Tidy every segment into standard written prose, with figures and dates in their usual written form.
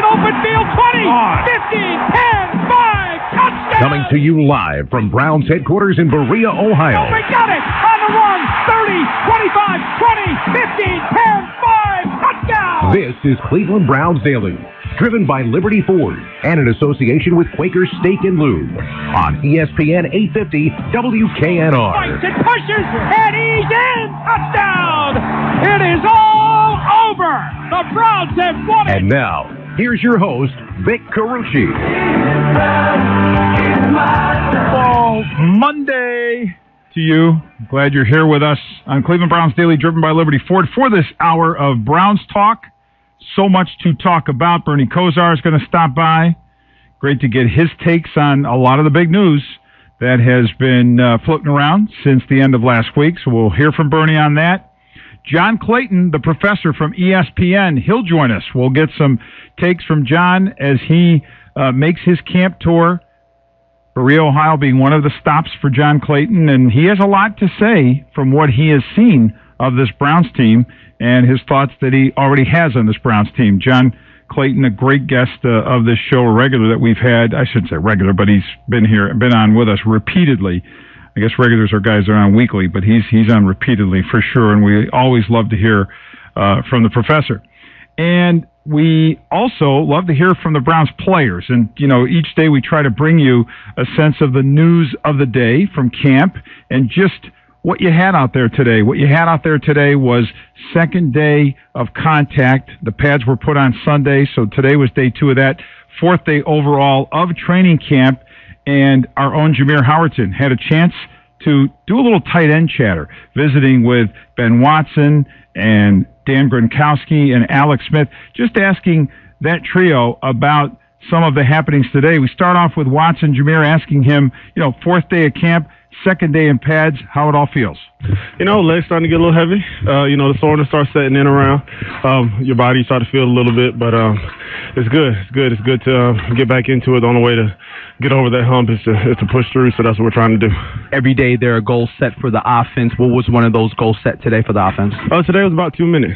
open field. 20, 15, 10, 5, touchdown! Coming to you live from Browns headquarters in Berea, Ohio. Oh, we got it! On the run! 30, 25, 20, 15, 10, 5, touchdown! This is Cleveland Browns Daily, driven by Liberty Ford and in association with Quaker Steak and Lube on ESPN 850 WKNR. Fights and pushes, and he's in! Touchdown! It is all over! The Browns have won it! And now, here's your host, Vic Carucci. Well, Monday to you. Glad you're here with us on Cleveland Browns Daily, driven by Liberty Ford, for this hour of Browns talk. So much to talk about. Bernie Kosar is going to stop by. Great to get his takes on a lot of the big news that has been floating around since the end of last week. So we'll hear from Bernie on that. John Clayton, the professor from ESPN, he'll join us. We'll get some takes from John as he makes his camp tour. Berea, Ohio being one of the stops for John Clayton, and he has a lot to say from what he has seen of this Browns team and his thoughts that he already has on this Browns team. John Clayton, a great guest of this show, a regular that we've had. I shouldn't say regular, but he's been on with us repeatedly. I guess regulars are guys that are on weekly, but he's on repeatedly for sure, and we always love to hear from the professor. And we also love to hear from the Browns players. And, you know, each day we try to bring you a sense of the news of the day from camp and just what you had out there today. What you had out there today was second day of contact. The pads were put on Sunday, so today was day 2 of that. 4th day overall of training camp. And our own Jameer Howerton had a chance to do a little tight end chatter, visiting with Ben Watson and Dan Gronkowski and Alex Smith, just asking that trio about some of the happenings today. We start off with Watson, Jameer, asking him, 4th day of camp, 2nd day in pads, how it all feels. Legs starting to get a little heavy. The soreness starts setting in around. Your body start to feel a little bit, but it's good. It's good to get back into it. The only way to get over that hump is to push through, so that's what we're trying to do. Every day there are goals set for the offense. What was one of those goals set today for the offense? Today was about 2 minutes.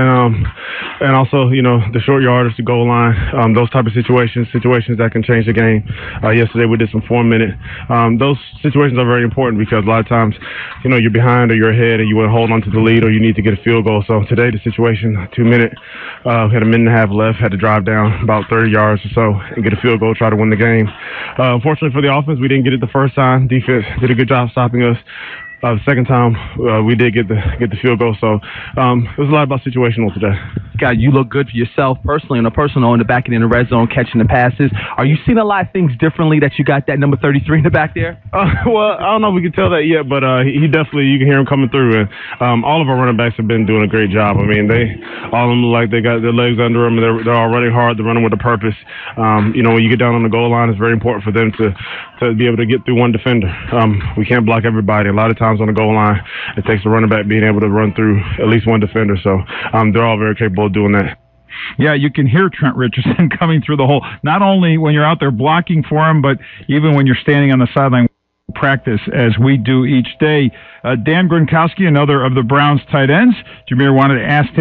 And also, the short yardage, the goal line, those type of situations that can change the game. Yesterday we did some 4-minute. Those situations are very important because a lot of times, you're behind or you're ahead and you want to hold on to the lead or you need to get a field goal. So today the situation, 2 minute, we had a minute and a half left, had to drive down about 30 yards or so and get a field goal, try to win the game. Unfortunately for the offense, we didn't get it the first time. Defense did a good job stopping us. The second time, we did get the field goal. So it was a lot about situational today. God, you look good for yourself personally, on a personal, in the back end in the red zone, catching the passes. Are you seeing a lot of things differently that you got that number 33 in the back there? Well, I don't know if we can tell that yet, but he definitely, you can hear him coming through. And all of our running backs have been doing a great job. I mean, all of them look like they got their legs under them. They're all running hard. They're running with a purpose. When you get down on the goal line, it's very important for them to be able to get through one defender. We can't block everybody. A lot of times on the goal line, it takes a running back being able to run through at least one defender. So they're all very capable of doing that. Yeah, you can hear Trent Richardson coming through the hole, not only when you're out there blocking for him, but even when you're standing on the sideline practice, as we do each day. Dan Gronkowski, another of the Browns tight ends. Jameer wanted to ask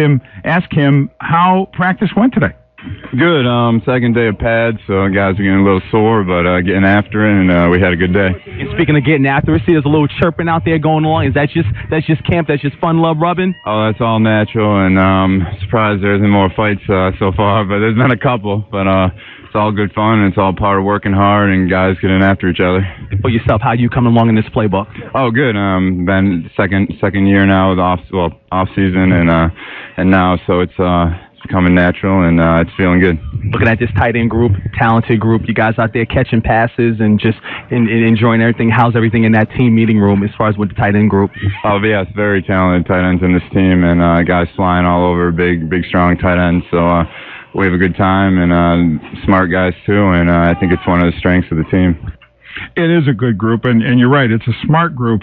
him how practice went today. Good. Second day of pads, so guys are getting a little sore, but getting after it, and we had a good day. And speaking of getting after it, see, there's a little chirping out there going on. Is that just camp? That's just fun, love, rubbing? Oh, that's all natural, and surprised there isn't more fights so far, but there's been a couple. But it's all good fun, and it's all part of working hard and guys getting after each other. For yourself, how you coming along in this playbook? Oh, good. Been second year now with off season, and now so it's coming natural, and it's feeling good. Looking at this tight end group, talented group, you guys out there catching passes and just enjoying everything. How's everything in that team meeting room as far as with the tight end group? Oh, yeah, it's very talented tight ends in this team, and guys flying all over, big, strong tight ends. So we have a good time, and smart guys too, and I think it's one of the strengths of the team. It is a good group, and you're right, it's a smart group.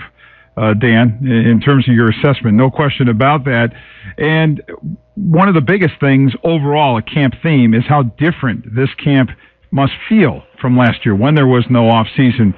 Dan, in terms of your assessment, no question about that. And one of the biggest things overall, a camp theme, is how different this camp must feel from last year when there was no off season.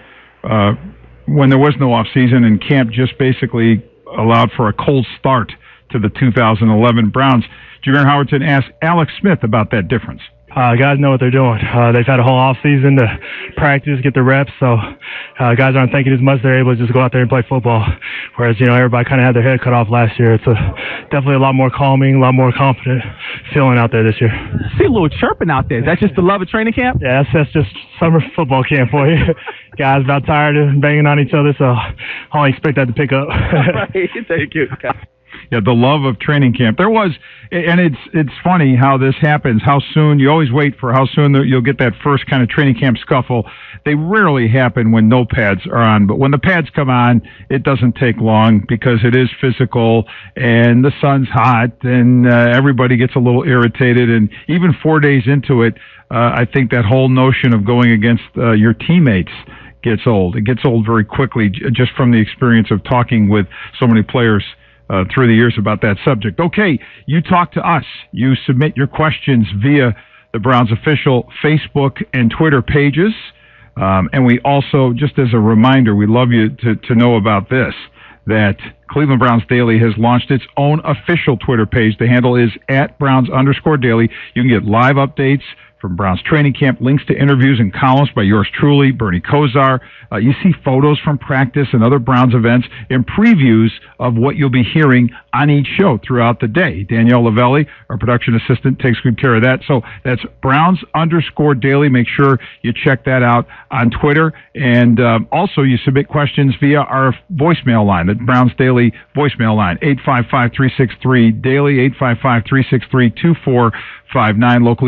And camp just basically allowed for a cold start to the 2011 Browns. Jameer Howerton asked Alex Smith about that difference. guys know what they're doing. They've had a whole off season to practice, get the reps, so guys aren't thinking as much. They're able to just go out there and play football, whereas, everybody kind of had their head cut off last year. It's definitely a lot more calming, a lot more confident feeling out there this year. I see a little chirping out there. Is that just the love of training camp? Yeah, that's just summer football camp for you. Guys about tired of banging on each other, so I only expect that to pick up. Right. Thank you. Yeah, the love of training camp. There was, and it's funny how this happens, how soon, you always wait for how soon you'll get that first kind of training camp scuffle. They rarely happen when no pads are on, but when the pads come on, it doesn't take long because it is physical and the sun's hot and everybody gets a little irritated, and even 4 days into it, I think that whole notion of going against your teammates gets old. It gets old very quickly just from the experience of talking with so many players through the years about that subject. Okay, you talk to us. You submit your questions via the Browns official Facebook and Twitter pages. And we also, just as a reminder, we love you to know about this, that Cleveland Browns Daily has launched its own official Twitter page. The handle is @Browns_Daily. You can get live updates from Browns training camp, links to interviews and columns by yours truly, Bernie Kosar. You see photos from practice and other Browns events and previews of what you'll be hearing on each show throughout the day. Danielle Lavelli, our production assistant, takes good care of that. So that's Browns_Daily. Make sure you check that out on Twitter. And also you submit questions via our voicemail line, the Browns Daily voicemail line, 855-363-DAILY, 855-363-2459, locally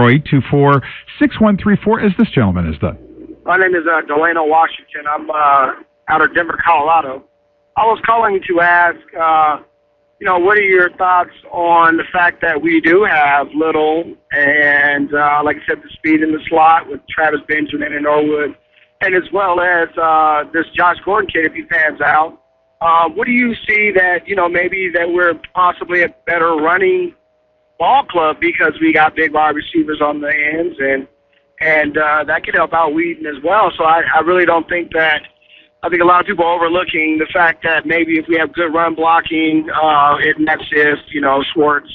440-824-6134, as this gentleman has done. My name is Delano Washington. I'm out of Denver, Colorado. I was calling to ask, what are your thoughts on the fact that we do have Little and, like I said, the speed in the slot with Travis Benjamin and Norwood, and as well as this Josh Gordon kid if he pans out. What do you see that, maybe that we're possibly a better running ball club because we got big wide receivers on the ends, and that could help out Whedon as well. So I really don't think that – I think a lot of people are overlooking the fact that maybe if we have good run blocking, it nets if, Schwartz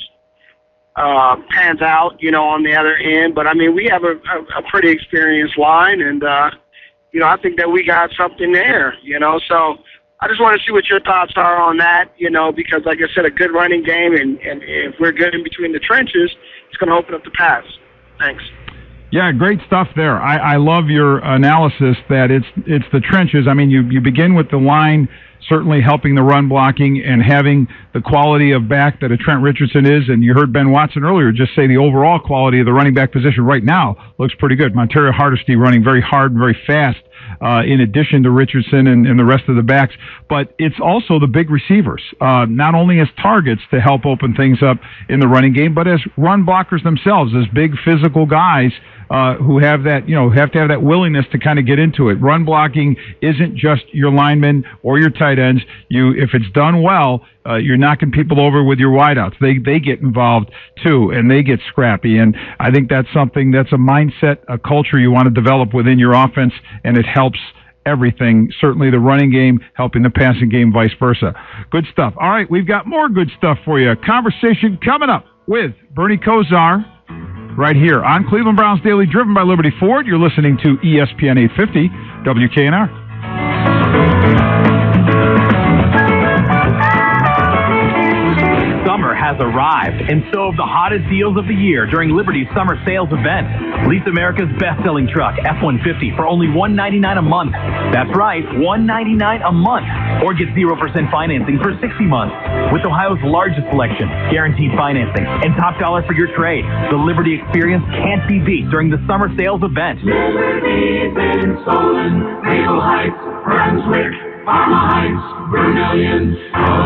pans out, on the other end. But, we have a pretty experienced line, and, I think that we got something there, So I just want to see what your thoughts are on that, because, like I said, a good running game, and if we're good in between the trenches, it's going to open up the pass. Thanks. Yeah, great stuff there. I love your analysis that it's the trenches. You begin with the line certainly helping the run blocking and having the quality of back that a Trent Richardson is, and you heard Ben Watson earlier just say the overall quality of the running back position right now looks pretty good. Montario Hardesty running very hard and very fast, in addition to Richardson and the rest of the backs. But it's also the big receivers, not only as targets to help open things up in the running game, but as run blockers themselves, as big physical guys who have that, have to have that willingness to kind of get into it. Run blocking isn't just your linemen or your tight ends. If it's done well, you're knocking people over with your wideouts. They get involved too, and they get scrappy. And I think that's something that's a mindset, a culture you want to develop within your offense, and it helps everything. Certainly the running game, helping the passing game, vice versa. Good stuff. All right, we've got more good stuff for you. Conversation coming up with Bernie Kosar right here on Cleveland Browns Daily, driven by Liberty Ford. You're listening to ESPN 850 WKNR. Summer has arrived, and so have the hottest deals of the year during Liberty's summer sales event. Lease America's best-selling truck, F-150, for only $199 a month. That's right, $199 a month. Or get 0% financing for 60 months. With Ohio's largest selection, guaranteed financing, and top dollar for your trade, the Liberty experience can't be beat during the summer sales event. Liberty's in Solon, Maple Heights, Brunswick, Parma Heights, Vermillion,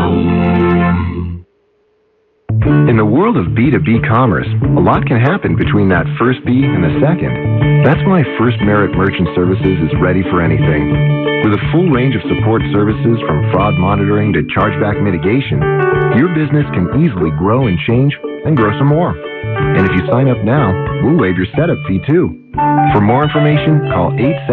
In the world of B2B commerce, a lot can happen between that first B and the second. That's why First Merit Merchant Services is ready for anything. With a full range of support services from fraud monitoring to chargeback mitigation, your business can easily grow and change and grow some more. And if you sign up now, we'll waive your setup fee too. For more information, call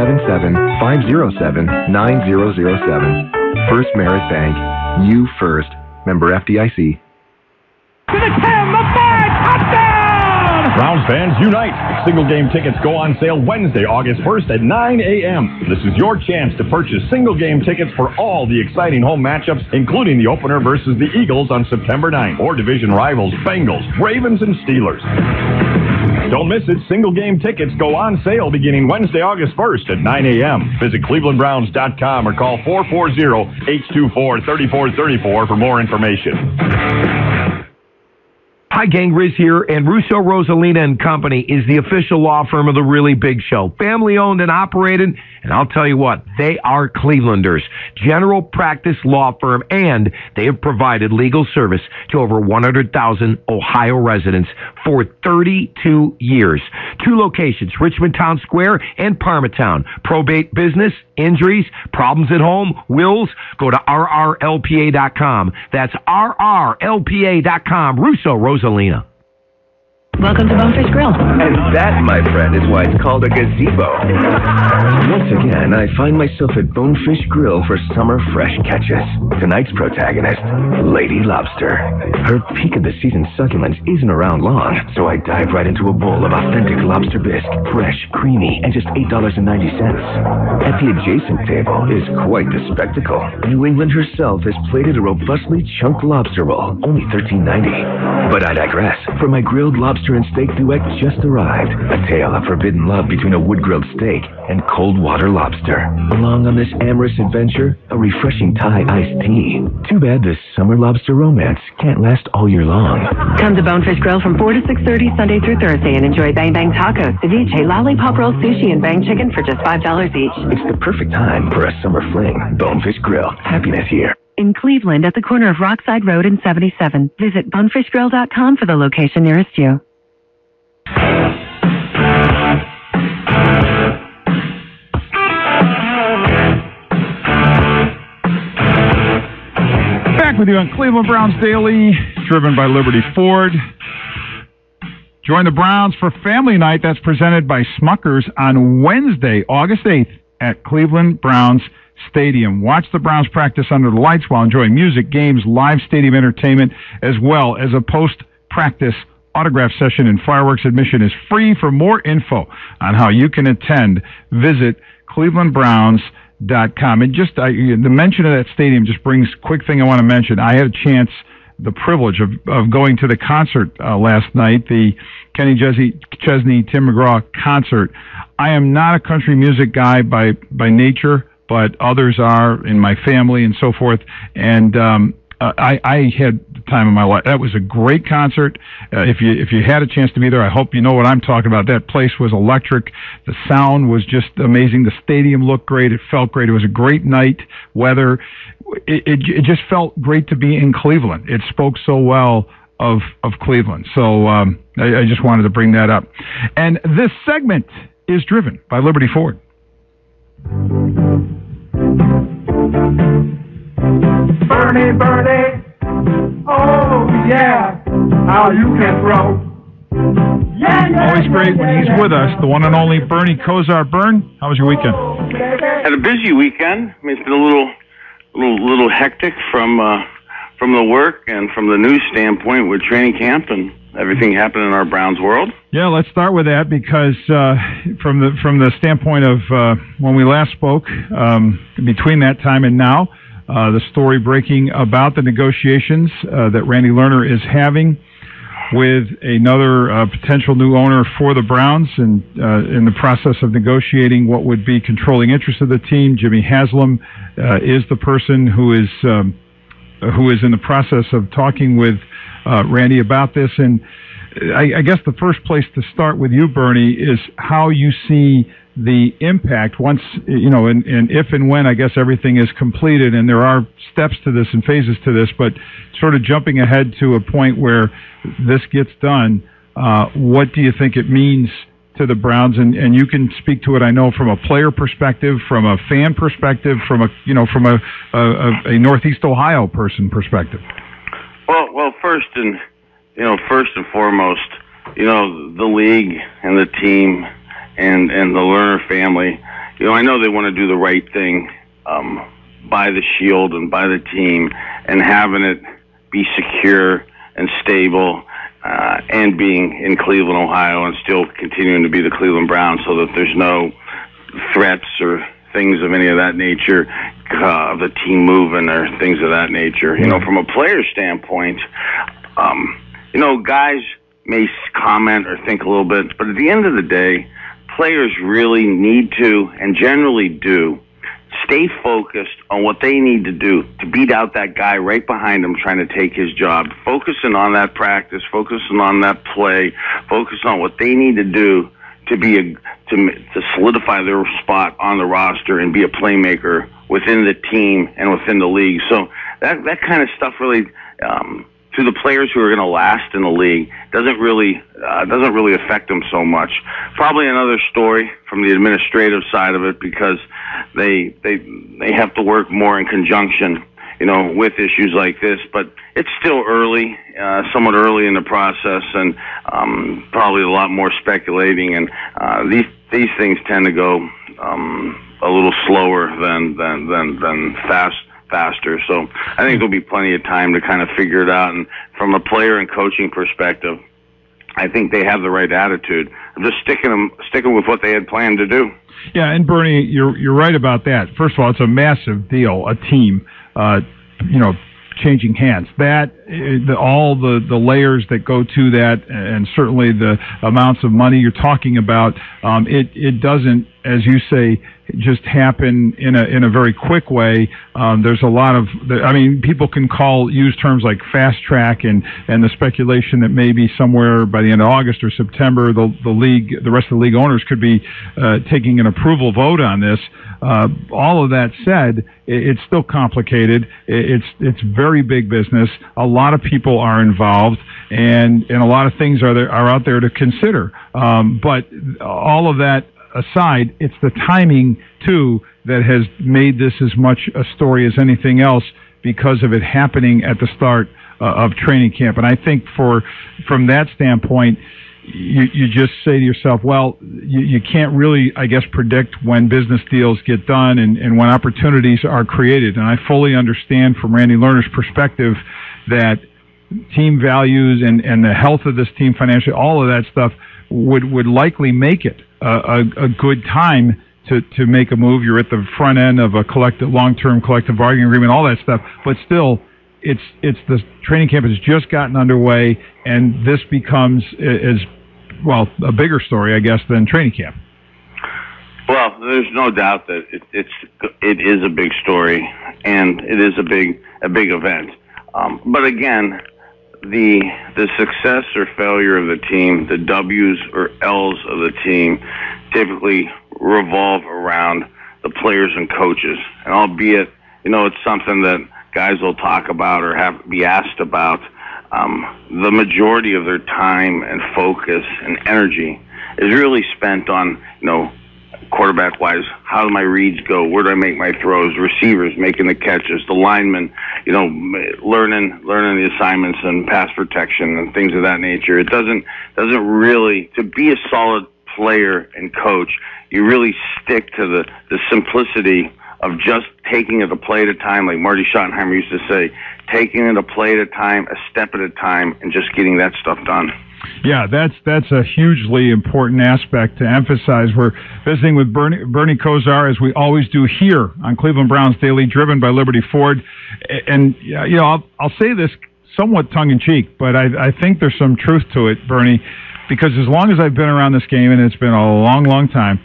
877-507-9007. First Merit Bank. You first. Member FDIC. To the 10, the 5, touchdown! Browns fans, unite! Single game tickets go on sale Wednesday, August 1st at 9 a.m. This is your chance to purchase single game tickets for all the exciting home matchups, including the opener versus the Eagles on September 9th, or division rivals Bengals, Ravens, and Steelers. Don't miss it. Single game tickets go on sale beginning Wednesday, August 1st at 9 a.m. Visit clevelandbrowns.com or call 440-824-3434 for more information. Hi, gang. Riz here, and Russo, Rosalina and Company is the official law firm of The Really Big Show. Family owned and operated, and I'll tell you what, they are Clevelanders. General practice law firm, and they have provided legal service to over 100,000 Ohio residents for 32 years. 2 locations, Richmond Town Square and Parmatown. Probate business, injuries, problems at home, wills, go to rrlpa.com. That's rrlpa.com. Russo, Rosalina. Welcome to Bonefish Grill. And that, my friend, is why it's called a gazebo. Once again, I find myself at Bonefish Grill for summer fresh catches. Tonight's protagonist, Lady Lobster. Her peak of the season succulence isn't around long, so I dive right into a bowl of authentic lobster bisque, fresh, creamy, and just $8.90. At the adjacent table is quite the spectacle. New England herself has plated a robustly chunked lobster roll, only $13.90. But I digress. For my grilled lobster and steak duet just arrived. A tale of forbidden love between a wood-grilled steak and cold water lobster. Along on this amorous adventure, a refreshing Thai iced tea. Too bad this summer lobster romance can't last all year long. Come to Bonefish Grill from 4 to 6:30 Sunday through Thursday and enjoy Bang Bang Tacos, ceviche, lollipop roll, sushi, and bang chicken for just $5 each. It's the perfect time for a summer fling. Bonefish Grill. Happiness here. In Cleveland at the corner of Rockside Road and 77. Visit bonefishgrill.com for the location nearest you. Back with you on Cleveland Browns Daily, driven by Liberty Ford. Join the Browns for Family Night. That's presented by Smuckers on Wednesday, August 8th at Cleveland Browns Stadium. Watch the Browns practice under the lights while enjoying music, games, live stadium entertainment, as well as a post-practice autograph session, and fireworks. Admission is free. For more info on how you can attend, visit clevelandbrowns.com. And just the mention of that stadium just brings quick thing I want to mention. I had a chance, the privilege of going to the concert last night, the Kenny Chesney, Tim McGraw concert. I am not a country music guy by nature, but others are in my family and so forth. And I had the time of my life. That was a great concert. If you had a chance to be there, I hope you know what I'm talking about. That place was electric. The sound was just amazing. The stadium looked great. It felt great. It was a great night. Weather. It just felt great to be in Cleveland. It spoke so well of Cleveland. So I just wanted to bring that up. And this segment is driven by Liberty Ford. Bernie, Bernie, oh yeah, how you can throw. Always great when he's with us, the one and only Bernie Kosar. Bern, how was your weekend? Had a busy weekend. I mean, it's been a little hectic from the work and from the news standpoint with training camp and everything happening in our Browns world. Yeah, let's start with that because from the standpoint of when we last spoke, between that time and now, the story breaking about the negotiations that Randy Lerner is having with another potential new owner for the Browns, and in the process of negotiating what would be controlling interest of the team. Jimmy Haslam is the person who is in the process of talking with Randy about this. And I guess the first place to start with you, Bernie, is how you see the impact once, and if and when, I guess, everything is completed, and there are steps to this and phases to this, but sort of jumping ahead to a point where this gets done, what do you think it means to the Browns? And you can speak to it, I know, from a player perspective, from a fan perspective, from a Northeast Ohio person perspective. Well, first and foremost, the league and the team and the Lerner family, I know they want to do the right thing by the Shield and by the team, and having it be secure and stable and being in Cleveland, Ohio, and still continuing to be the Cleveland Browns, so that there's no threats or things of any of that nature, the team moving or things of that nature. You know, from a player standpoint, you know, guys may comment or think a little bit, but at the end of the day, players really need to, and generally do, stay focused on what they need to do to beat out that guy right behind them trying to take his job. Focusing on that practice, focusing on that play, focus on what they need to do to be to solidify their spot on the roster and be a playmaker within the team and within the league. So that kind of stuff really, to the players who are going to last in the league, doesn't really affect them so much. Probably another story from the administrative side of it, because they have to work more in conjunction, you know, with issues like this. But it's still early, somewhat early in the process, and probably a lot more speculating. And these things tend to go a little slower than faster. So I think there'll be plenty of time to kind of figure it out. And from a player and coaching perspective, I think they have the right attitude. I'm just sticking with what they had planned to do. Yeah, and Bernie, you're right about that. First of all, it's a massive deal, a team, you know, changing hands. That all the layers that go to that, and certainly the amounts of money you're talking about, it doesn't, as you say, just happen in a very quick way. There's a lot of, I mean, people can use terms like fast track and the speculation that maybe somewhere by the end of August or September, the rest of the league owners could be taking an approval vote on this. All of that said, it's still complicated. It's very big business. A lot of people are involved, and a lot of things are out there to consider. But all of that aside, it's the timing too that has made this as much a story as anything else, because of it happening at the start of training camp. And I think from that standpoint, you just say to yourself, well, you can't really, I guess, predict when business deals get done and when opportunities are created. And I fully understand from Randy Lerner's perspective that team values and the health of this team financially, all of that stuff would likely make it a good time to make a move. You're at the front end of a long-term collective bargaining agreement, all that stuff. But still, it's the training camp has just gotten underway, and this becomes a bigger story, I guess, than training camp. Well, there's no doubt that it is a big story, and it is a big event. But again, the success or failure of the team, the W's or L's of the team, typically revolve around the players and coaches. And albeit, you know, it's something that guys will talk about or be asked about, the majority of their time and focus and energy is really spent on, you know, quarterback-wise, how do my reads go? Where do I make my throws? Receivers making the catches, the linemen, you know, learning the assignments and pass protection and things of that nature. It doesn't really, to be a solid player and coach, you really stick to the simplicity of just taking it a play at a time, like Marty Schottenheimer used to say, taking it a play at a time, a step at a time, and just getting that stuff done. Yeah, that's a hugely important aspect to emphasize. We're visiting with Bernie Kosar, as we always do here on Cleveland Browns Daily, driven by Liberty Ford. And you know, I'll say this somewhat tongue-in-cheek, but I think there's some truth to it, Bernie, because as long as I've been around this game, and it's been a long, long time,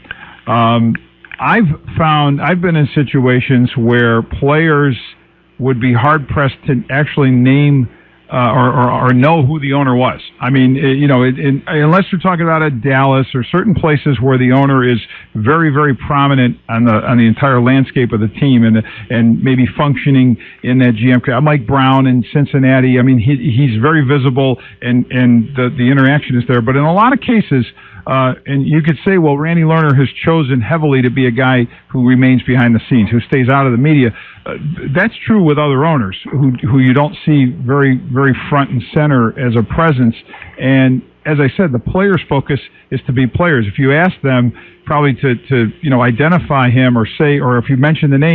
I've been in situations where players would be hard-pressed to actually name or know who the owner was. I mean, you know, unless you're talking about a Dallas or certain places where the owner is very, very prominent on the entire landscape of the team and maybe functioning in that GM. Mike Brown in Cincinnati. I mean, he's very visible and the interaction is there. But in a lot of cases, and you could say, well, Randy Lerner has chosen heavily to be a guy who remains behind the scenes, who stays out of the media. That's true with other owners who you don't see very, very front and center as a presence. And as I said, the players' focus is to be players. If you ask them probably to identify him or say, or if you mention the name,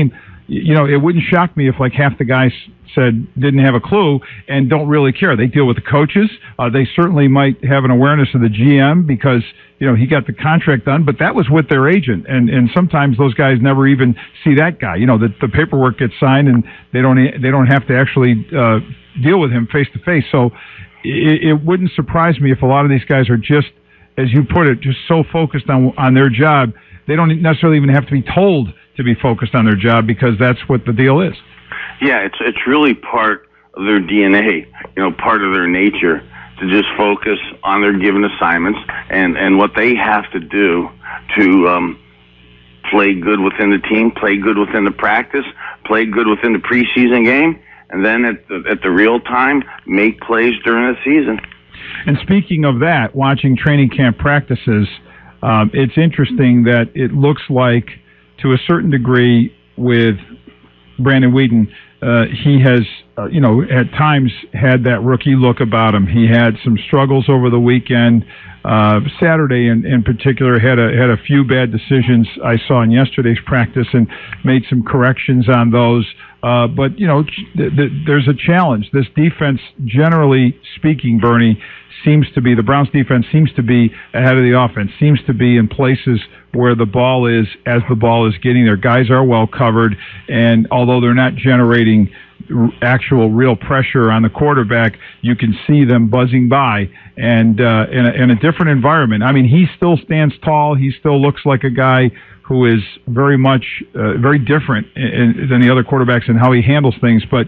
it wouldn't shock me if like half the guys said didn't have a clue and don't really care. They deal with the coaches. They certainly might have an awareness of the GM because, he got the contract done, but that was with their agent. And sometimes those guys never even see that guy. The paperwork gets signed and they don't have to actually deal with him face to face. So it wouldn't surprise me if a lot of these guys are just, as you put it, just so focused on their job, they don't necessarily even have to be told to be focused on their job because that's what the deal is. Yeah, it's really part of their DNA, part of their nature to just focus on their given assignments and what they have to do to play good within the team, play good within the practice, play good within the preseason game, and then at the real time, make plays during the season. And speaking of that, watching training camp practices, it's interesting that it looks like, to a certain degree, with Brandon Weeden, he has, at times had that rookie look about him. He had some struggles over the weekend. Saturday, in particular, had a few bad decisions I saw in yesterday's practice and made some corrections on those. But there's a challenge. This defense, generally speaking, Bernie, the Browns defense seems to be ahead of the offense, seems to be in places where the ball is as the ball is getting there. Guys are well covered, and although they're not generating actual real pressure on the quarterback, you can see them buzzing by and in a different environment. I mean, he still stands tall. He still looks like a guy who is very much very different than the other quarterbacks in how he handles things. But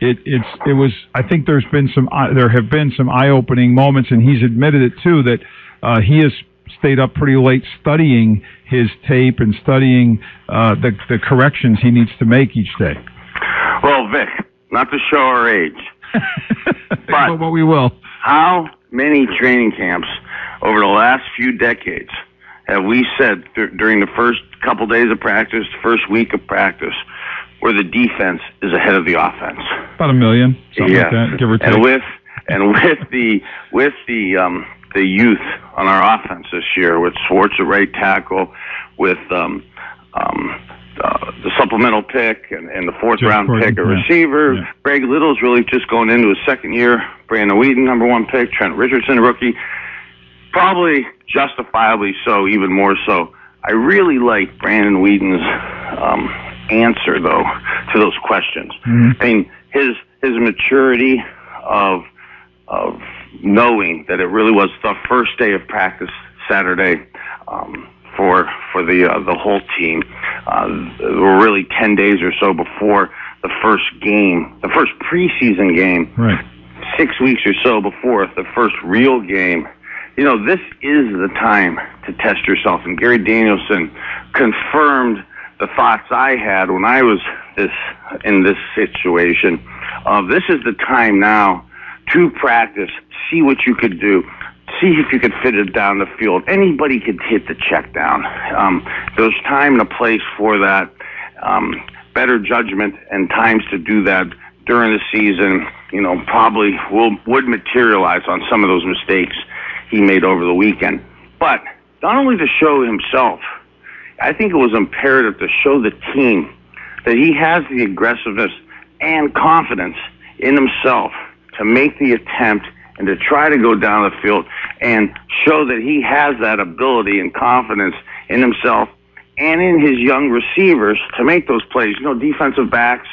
it was. I think there have been some eye-opening moments, and he's admitted it too, that he has stayed up pretty late studying his tape and studying the corrections he needs to make each day. Well, Vic, not to show our age, but we will. How many training camps over the last few decades have we said during the first couple days of practice, first week of practice, where the defense is ahead of the offense? About 1 million, something like that, give or take. With the youth on our offense this year, with Schwartz at right tackle, with the supplemental pick and the fourth round pick at receiver. Yeah. Greg Little's really just going into his second year. Brandon Weeden, number 1 pick. Trent Richardson, rookie. Probably justifiably so, even more so. I really like Brandon Weeden's answer, though, to those questions. Mm-hmm. I mean, his maturity of knowing that it really was the first day of practice Saturday for the whole team. We're really 10 days or so before the first game, the first preseason game. Right. 6 weeks or so before the first real game. This is the time to test yourself. And Gary Danielson confirmed the thoughts I had when I was in this situation. This is the time now to practice, see what you could do, see if you could fit it down the field. Anybody could hit the check down. There's time and a place for that. Better judgment and times to do that during the season, probably would materialize on some of those mistakes he made over the weekend. But not only to show himself, I think it was imperative to show the team that he has the aggressiveness and confidence in himself to make the attempt and to try to go down the field and show that he has that ability and confidence in himself and in his young receivers to make those plays. Defensive backs,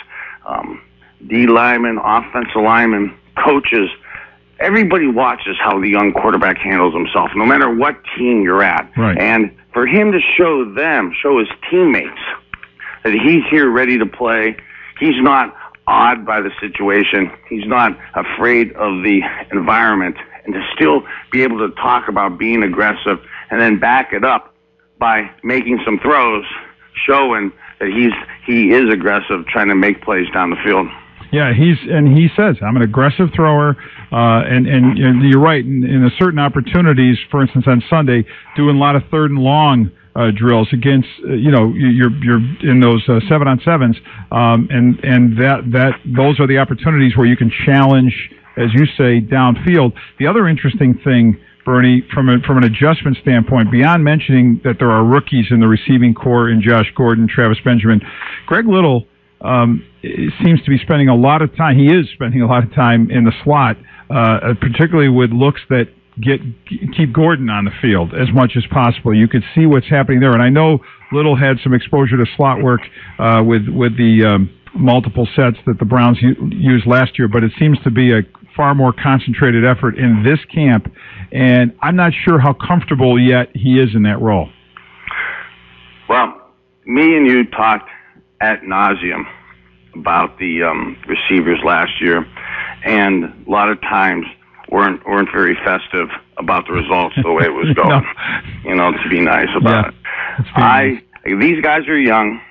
D linemen, offensive linemen, coaches, everybody watches how the young quarterback handles himself, no matter what team you're at. Right. And for him to show his teammates that he's here ready to play, he's not awed by the situation, he's not afraid of the environment, and to still be able to talk about being aggressive and then back it up by making some throws, showing that he is aggressive, trying to make plays down the field. Yeah, he says, I'm an aggressive thrower, and you're right, in certain opportunities, for instance, on Sunday, doing a lot of 3rd and long drills against, you're in those 7-on-7s, and those are the opportunities where you can challenge, as you say, downfield. The other interesting thing, Bernie, from an adjustment standpoint, beyond mentioning that there are rookies in the receiving corps in Josh Gordon, Travis Benjamin, Greg Little seems to be spending a lot of time. He is spending a lot of time in the slot, particularly with looks that keep Gordon on the field as much as possible. You could see what's happening there. And I know Little had some exposure to slot work with the multiple sets that the Browns used last year, but it seems to be a far more concentrated effort in this camp, and I'm not sure how comfortable yet he is in that role. Well, me and you talked ad nauseum about the receivers last year, and a lot of times weren't very festive about the results the way it was going. No. You know, to be nice about it. These guys are young.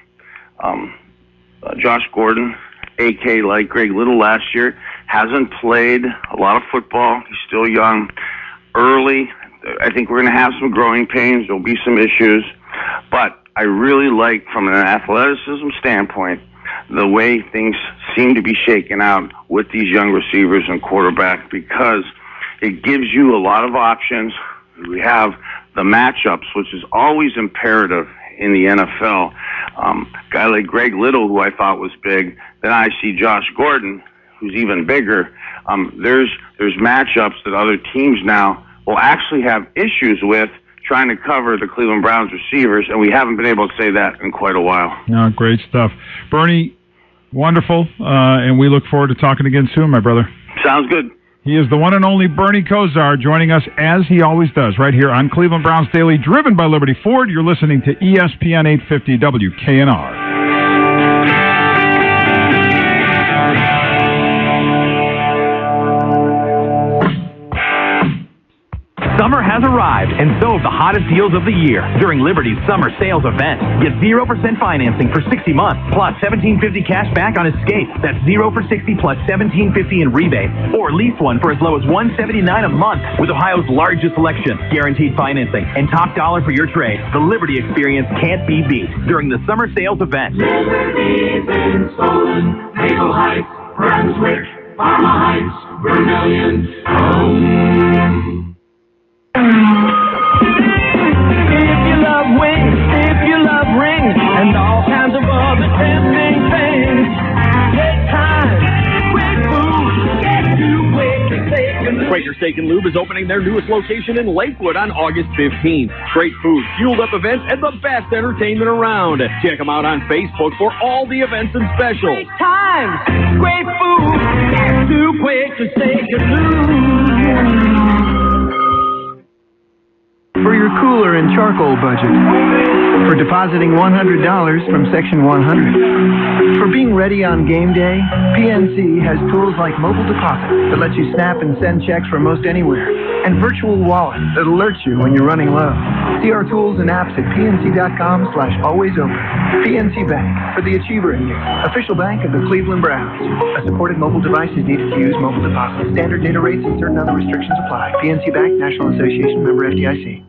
Josh Gordon, AK like Greg Little last year, hasn't played a lot of football. He's still young. Early, I think we're going to have some growing pains. There'll be some issues. But I really like, from an athleticism standpoint, the way things seem to be shaken out with these young receivers and quarterback, because it gives you a lot of options. We have the matchups, which is always imperative in the NFL. Guy like Greg Little, who I thought was big. Then I see Josh Gordon, who's even bigger. There's matchups that other teams now will actually have issues with trying to cover the Cleveland Browns receivers, and we haven't been able to say that in quite a while. No, great stuff. Bernie, wonderful, and we look forward to talking again soon, my brother. Sounds good. He is the one and only Bernie Kosar, joining us as he always does, right here on Cleveland Browns Daily, driven by Liberty Ford. You're listening to ESPN 850 WKNR. Summer has arrived, and so have the hottest deals of the year during Liberty's summer sales event. Get 0% financing for 60 months, plus $1,750 cash back on Escape. That's 0 for 60 plus $1,750 in rebate, or lease one for as low as $179 a month. With Ohio's largest selection, guaranteed financing, and top dollar for your trade, the Liberty experience can't be beat during the summer sales event. Liberty's in Solon, Maple Heights, Brunswick, Parma Heights, Vermillion, home. If you love wings, if you love rings, and all kinds of other tempting things, take time, quick food, get to Quaker Steak and Lube. Quaker Steak and Lube is opening their newest location in Lakewood on August 15th. Great food, fueled up events, and the best entertainment around. Check them out on Facebook for all the events and specials. Great times, great food, get to Quaker Steak and Lube. For your cooler and charcoal budget. For depositing $100 from Section 100. For being ready on game day, PNC has tools like mobile deposit that lets you snap and send checks from most anywhere, and virtual wallet that alerts you when you're running low. See our tools and apps at pnc.com/alwaysopen. PNC Bank, for the achiever in you. Official bank of the Cleveland Browns. A supported mobile device is needed to use mobile deposit. Standard data rates and certain other restrictions apply. PNC Bank, National Association, member FDIC.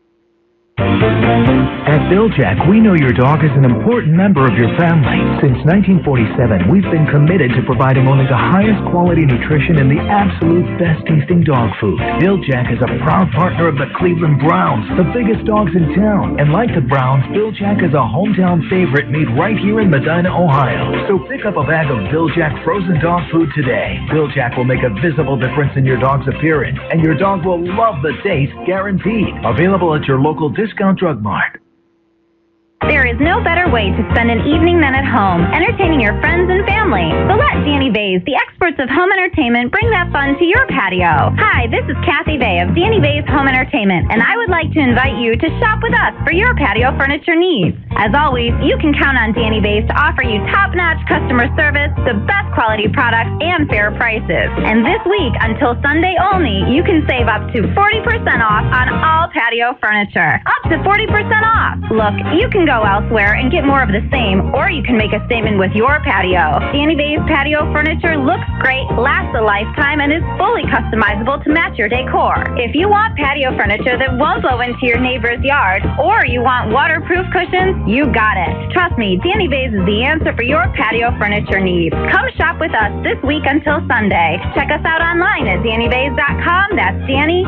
At Bill-Jack, we know your dog is an important member of your family. Since 1947, we've been committed to providing only the highest quality nutrition and the absolute best-tasting dog food. Bill-Jack is a proud partner of the Cleveland Browns, the biggest dogs in town. And like the Browns, Bill-Jack is a hometown favorite made right here in Medina, Ohio. So pick up a bag of Bill-Jack frozen dog food today. Bill-Jack will make a visible difference in your dog's appearance, and your dog will love the taste, guaranteed. Available at your local Discount Drug Mart. There is no better way to spend an evening than at home, entertaining your friends and family. So let Danny Bays, the experts of home entertainment, bring that fun to your patio. Hi, this is Kathy Bay of Danny Bays Home Entertainment, and I would like to invite you to shop with us for your patio furniture needs. As always, you can count on Danny Bays to offer you top-notch customer service, the best quality products, and fair prices. And this week, until Sunday only, you can save up to 40% off on all patio furniture. Up to 40% off. Look, you can go elsewhere and get more of the same, or you can make a statement with your patio. Danny Bays patio furniture looks great, lasts a lifetime, and is fully customizable to match your decor. If you want patio furniture that won't blow into your neighbor's yard, or you want waterproof cushions, you got it. Trust me, Danny Bays is the answer for your patio furniture needs. Come shop with us this week until Sunday. Check us out online at DannyBays.com. That's Danny,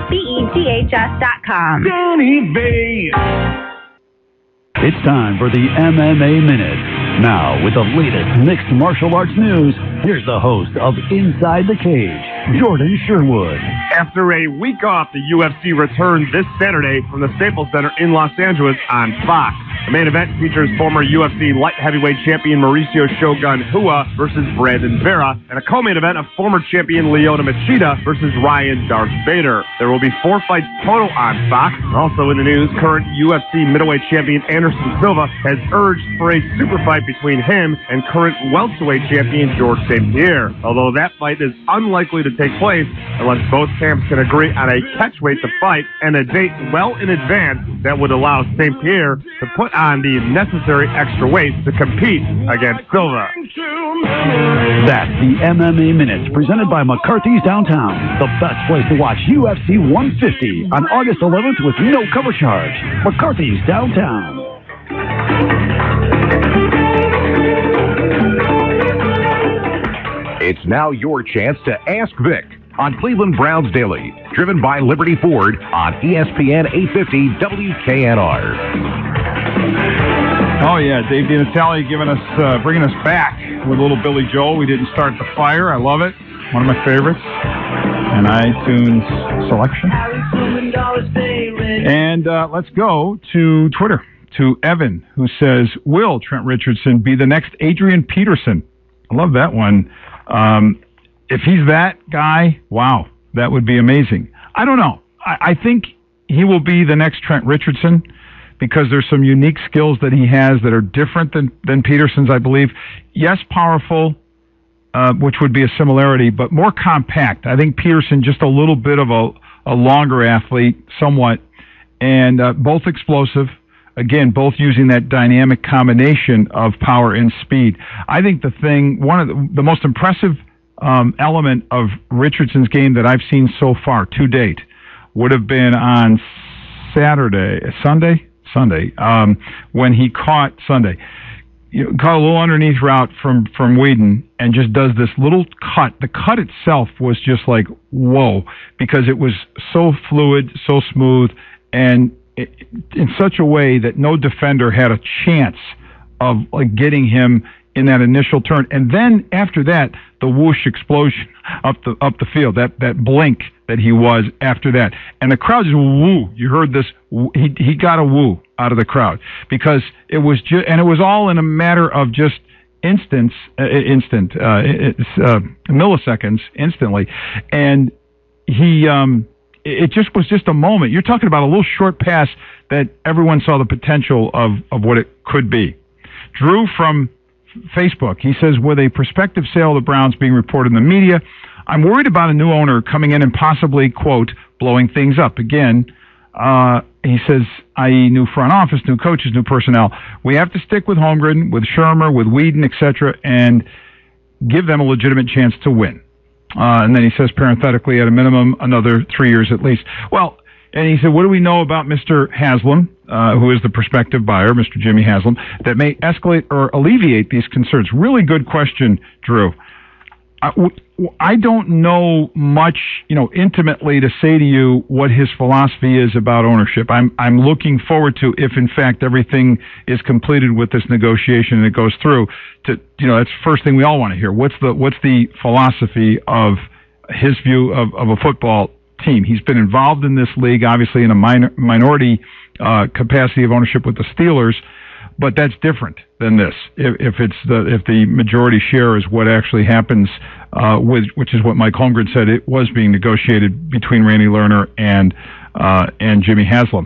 BEGHS.com. Danny Bays. It's time for the MMA Minute. Now, with the latest mixed martial arts news, here's the host of Inside the Cage, Jordan Sherwood. After a week off, the UFC returns this Saturday from the Staples Center in Los Angeles on Fox. The main event features former UFC light heavyweight champion Mauricio Shogun Hua versus Brandon Vera, and a co-main event of former champion Lyoto Machida versus Ryan Darth Vader. There will be 4 fights total on Fox. Also in the news, current UFC middleweight champion Anderson Silva has urged for a super fight between him and current welterweight champion George St. Pierre, although that fight is unlikely to take place unless both camps can agree on a catchweight to fight and a date well in advance that would allow St. Pierre to put on the necessary extra weight to compete against Silva. That's the MMA Minutes, presented by McCarthy's Downtown, the best place to watch UFC 150 on August 11th with no cover charge. McCarthy's Downtown. It's now your chance to Ask Vic on Cleveland Browns Daily, driven by Liberty Ford on ESPN 850 WKNR. Oh yeah, Dave DiNatale bringing us back with a little Billy Joel. We didn't start the fire. I love it. One of my favorites. An iTunes selection. And let's go to Twitter, to Evan, who says, will Trent Richardson be the next Adrian Peterson? I love that one. If he's that guy, wow, that would be amazing. I don't know. I think he will be the next Trent Richardson because there's some unique skills that he has that are different than Peterson's, I believe. Yes, powerful, which would be a similarity, but more compact. I think Peterson just a little bit of a longer athlete, somewhat, and both explosive. Again, both using that dynamic combination of power and speed. I think one of the most impressive element of Richardson's game that I've seen so far to date would have been on Sunday, when he caught caught a little underneath route from Whedon and just does this little cut. The cut itself was just like, whoa, because it was so fluid, so smooth, and in such a way that no defender had a chance of getting him in that initial turn. And then after that, the whoosh explosion up the field, that blink that he was after that. And the crowd just woo. You heard this. He got a woo out of the crowd because it was and it was all in a matter of just milliseconds, instantly. And he, it just was just a moment. You're talking about a little short pass that everyone saw the potential of what it could be. Drew from Facebook, he says, with a prospective sale of the Browns being reported in the media, I'm worried about a new owner coming in and possibly, quote, blowing things up. Again, he says, i.e. new front office, new coaches, new personnel. We have to stick with Holmgren, with Shermer, with Whedon, etc., and give them a legitimate chance to win. And then he says, parenthetically, at a minimum, another 3 years at least. Well, and he said, what do we know about Mr. Haslam, who is the prospective buyer, Mr. Jimmy Haslam, that may escalate or alleviate these concerns? Really good question, Drew. I don't know much, intimately to say to you what his philosophy is about ownership. I'm looking forward to, if in fact everything is completed with this negotiation and it goes through, that's the first thing we all want to hear. What's the philosophy of his view of a football team? He's been involved in this league, obviously in a minority capacity of ownership with the Steelers, but that's different than this. If the majority share is what actually happens, which is what Mike Holmgren said it was being negotiated between Randy Lerner and Jimmy Haslam.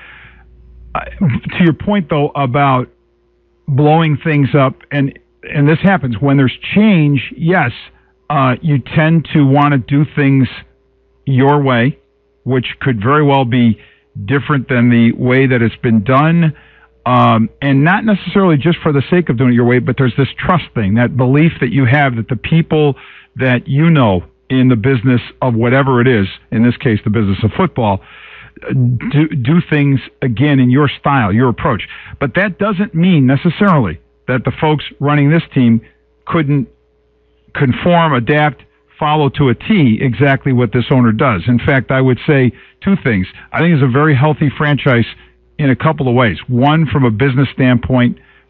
To your point though about blowing things up, and this happens when there's change. Yes, you tend to want to do things your way, which could very well be different than the way that it's been done. And not necessarily just for the sake of doing it your way, but there's this trust thing, that belief that you have that the people that in the business of whatever it is, in this case the business of football, do things again in your style, your approach. But that doesn't mean necessarily that the folks running this team couldn't conform, adapt, follow to a T exactly what this owner does. In fact, I would say two things. I think it's a very healthy franchise in a couple of ways. One, from a business standpoint,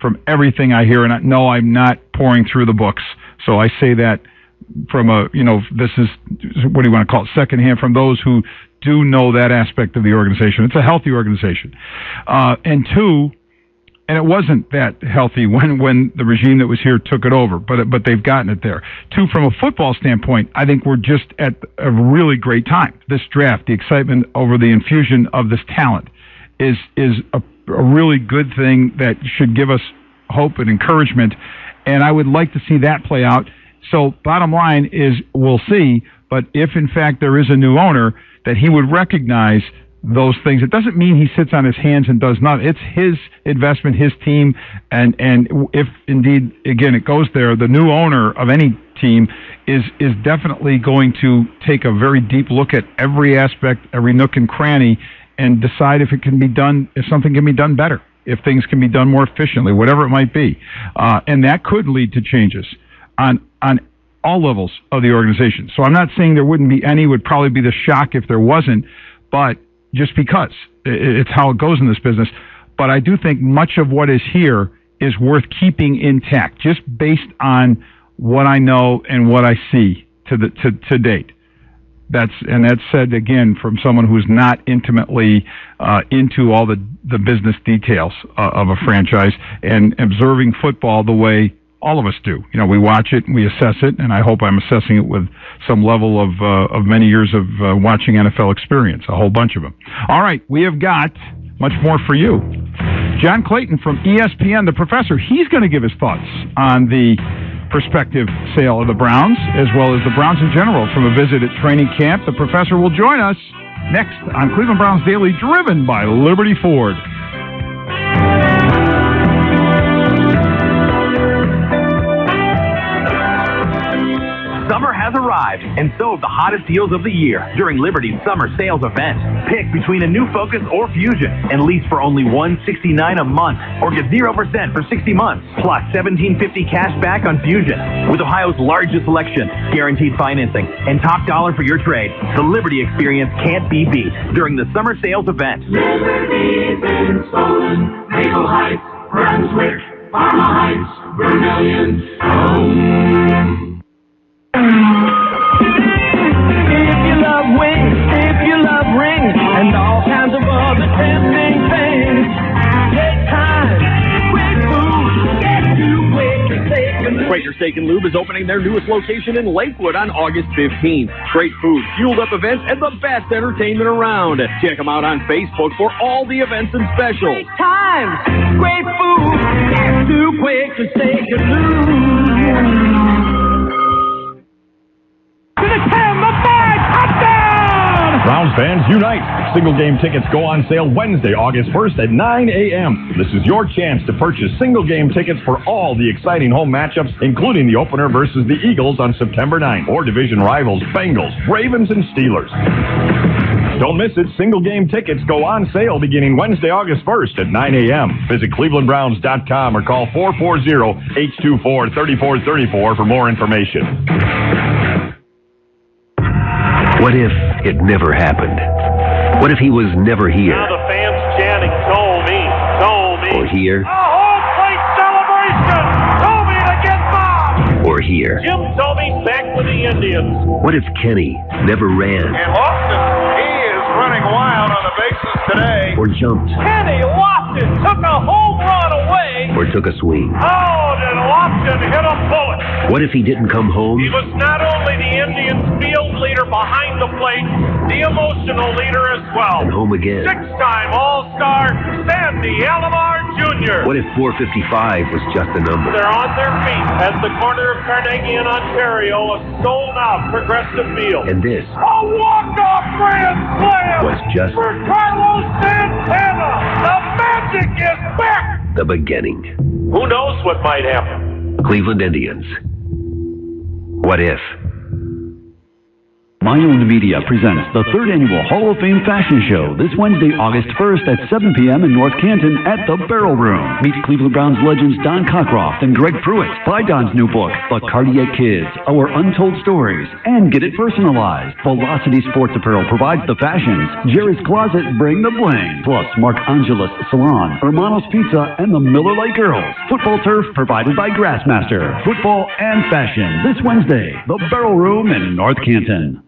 from everything I hear, and no, I'm not pouring through the books. So I say that from this is, what do you want to call it, secondhand, from those who do know that aspect of the organization. It's a healthy organization. And two, and it wasn't that healthy when the regime that was here took it over, but they've gotten it there. Two, from a football standpoint, I think we're just at a really great time. This draft, the excitement over the infusion of this talent is a really good thing that should give us hope and encouragement, and I would like to see that play out. So bottom line is we'll see, but if in fact there is a new owner, that he would recognize those things. It doesn't mean he sits on his hands and does nothing. It's his investment, his team, and if indeed, again, it goes there, the new owner of any team is definitely going to take a very deep look at every aspect, every nook and cranny, and decide if it can be done, if something can be done better, if things can be done more efficiently, whatever it might be. And that could lead to changes on all levels of the organization. So I'm not saying there wouldn't be any, would probably be the shock if there wasn't, but just because it's how it goes in this business. But I do think much of what is here is worth keeping intact, just based on what I know and what I see to date. That's said again from someone who's not intimately into all the business details of a franchise and observing football the way all of us do. We watch it, we assess it, and I hope I'm assessing it with some level of many years of watching NFL experience, a whole bunch of them. All right, we have got much more for you. John Clayton from ESPN, the professor, he's going to give his thoughts on the prospective sale of the Browns, as well as the Browns in general from a visit at training camp. The professor will join us next on Cleveland Browns Daily, driven by Liberty Ford. Summer has arrived, and so have the hottest deals of the year during Liberty's summer sales event. Pick between a new Focus or Fusion and lease for only $169 a month, or get 0% for 60 months, plus $1,750 cash back on Fusion. With Ohio's largest selection, guaranteed financing, and top dollar for your trade, the Liberty experience can't be beat during the summer sales event. Liberty's in Solon, Maple Heights, Brunswick, Parma Heights, Vermillion, home. If you love wings, if you love rings, and all kinds of other tempting things, take time, quick food, get to Quaker Steak and Lube. Quaker Steak and Lube is opening their newest location in Lakewood on August 15th. Great food, fueled up events, and the best entertainment around. Check them out on Facebook for all the events and specials. Great times, great food, get to Quaker Steak and Lube. To the 10, the 5, touchdown! Browns fans unite. Single game tickets go on sale Wednesday, August 1st at 9 a.m. This is your chance to purchase single game tickets for all the exciting home matchups, including the opener versus the Eagles on September 9th, or division rivals Bengals, Ravens, and Steelers. Don't miss it. Single game tickets go on sale beginning Wednesday, August 1st at 9 a.m. Visit clevelandbrowns.com or call 440-824-3434 for more information. What if it never happened? What if he was never here? Now the fans chanting, Tomey, Tomey. Or here? A home plate celebration! Tomey to get by! Or here? Jim Tomey's back with the Indians. What if Kenny never ran? And Lofton, he is running wild on the bases today. Or jumped? Kenny Lofton took a home run away. Or took a swing? Oh, did Lofton hit a bullet? What if he didn't come home? He was not only the Indians' field leader behind the plate, the emotional leader as well. And home again? Six-time All-Star Sandy Alomar Jr. What if 455 was just a number? They're on their feet at the corner of Carnegie and Ontario, a sold-out Progressive Field. And this? A walk-off grand slam was just for Carlos Santana. The magic is back. The beginning. Who knows what might happen? Cleveland Indians. What if? My Own Media presents the 3rd Annual Hall of Fame Fashion Show this Wednesday, August 1st at 7 p.m. in North Canton at the Barrel Room. Meet Cleveland Browns legends Don Cockcroft and Greg Pruitt. Buy Don's new book, The Cardiac Kids, Our Untold Stories, and get it personalized. Velocity Sports Apparel provides the fashions. Jerry's Closet, bring the bling. Plus, Mark Angelis Salon, Hermanos Pizza, and the Miller Lite Girls. Football turf provided by Grassmaster. Football and fashion this Wednesday, the Barrel Room in North Canton.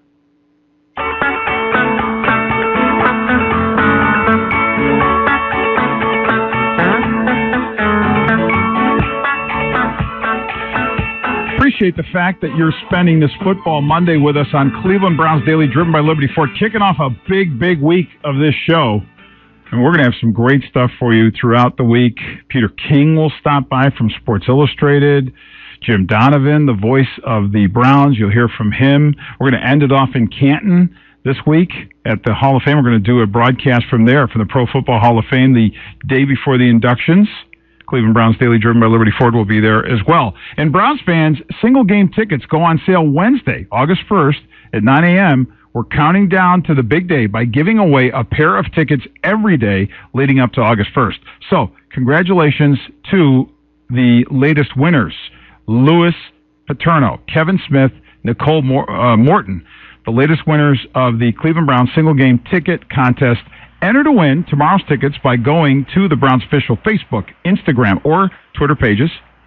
Appreciate the fact that you're spending this football Monday with us on Cleveland Browns Daily, driven by Liberty Ford, kicking off a big week of this show. And we're going to have some great stuff for you throughout the week. Peter King will stop by from Sports Illustrated. Jim Donovan, the voice of the Browns, you'll hear from him. We're going to end it off in Canton this week at the Hall of Fame. We're going to do a broadcast from there, from the Pro Football Hall of Fame, the day before the inductions. Cleveland Browns Daily, driven by Liberty Ford, will be there as well. And Browns fans, single game tickets go on sale Wednesday, August 1st at 9 a.m. We're counting down to the big day by giving away a pair of tickets every day leading up to August 1st. So, congratulations to the latest winners, Louis Paterno, Kevin Smith, Nicole Morton, the latest winners of the Cleveland Browns single game ticket contest. Enter to win tomorrow's tickets by going to the Browns official Facebook, Instagram, or Twitter pages,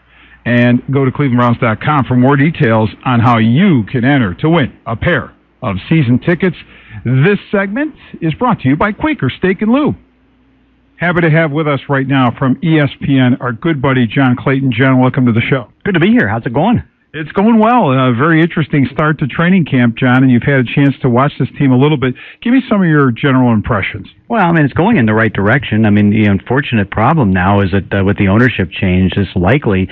and go to clevelandbrowns.com for more details on how you can enter to win a pair of season tickets. This segment is brought to you by Quaker Steak and Lube. Happy to have with us right now from ESPN our good buddy John Clayton. John, welcome to the show. Good to be here. How's it going? It's going well. A very interesting start to training camp, John, and you've had a chance to watch this team a little bit. Give me some of your general impressions. Well, I mean, it's going in the right direction. I mean, the unfortunate problem now is that with the ownership change, it's likely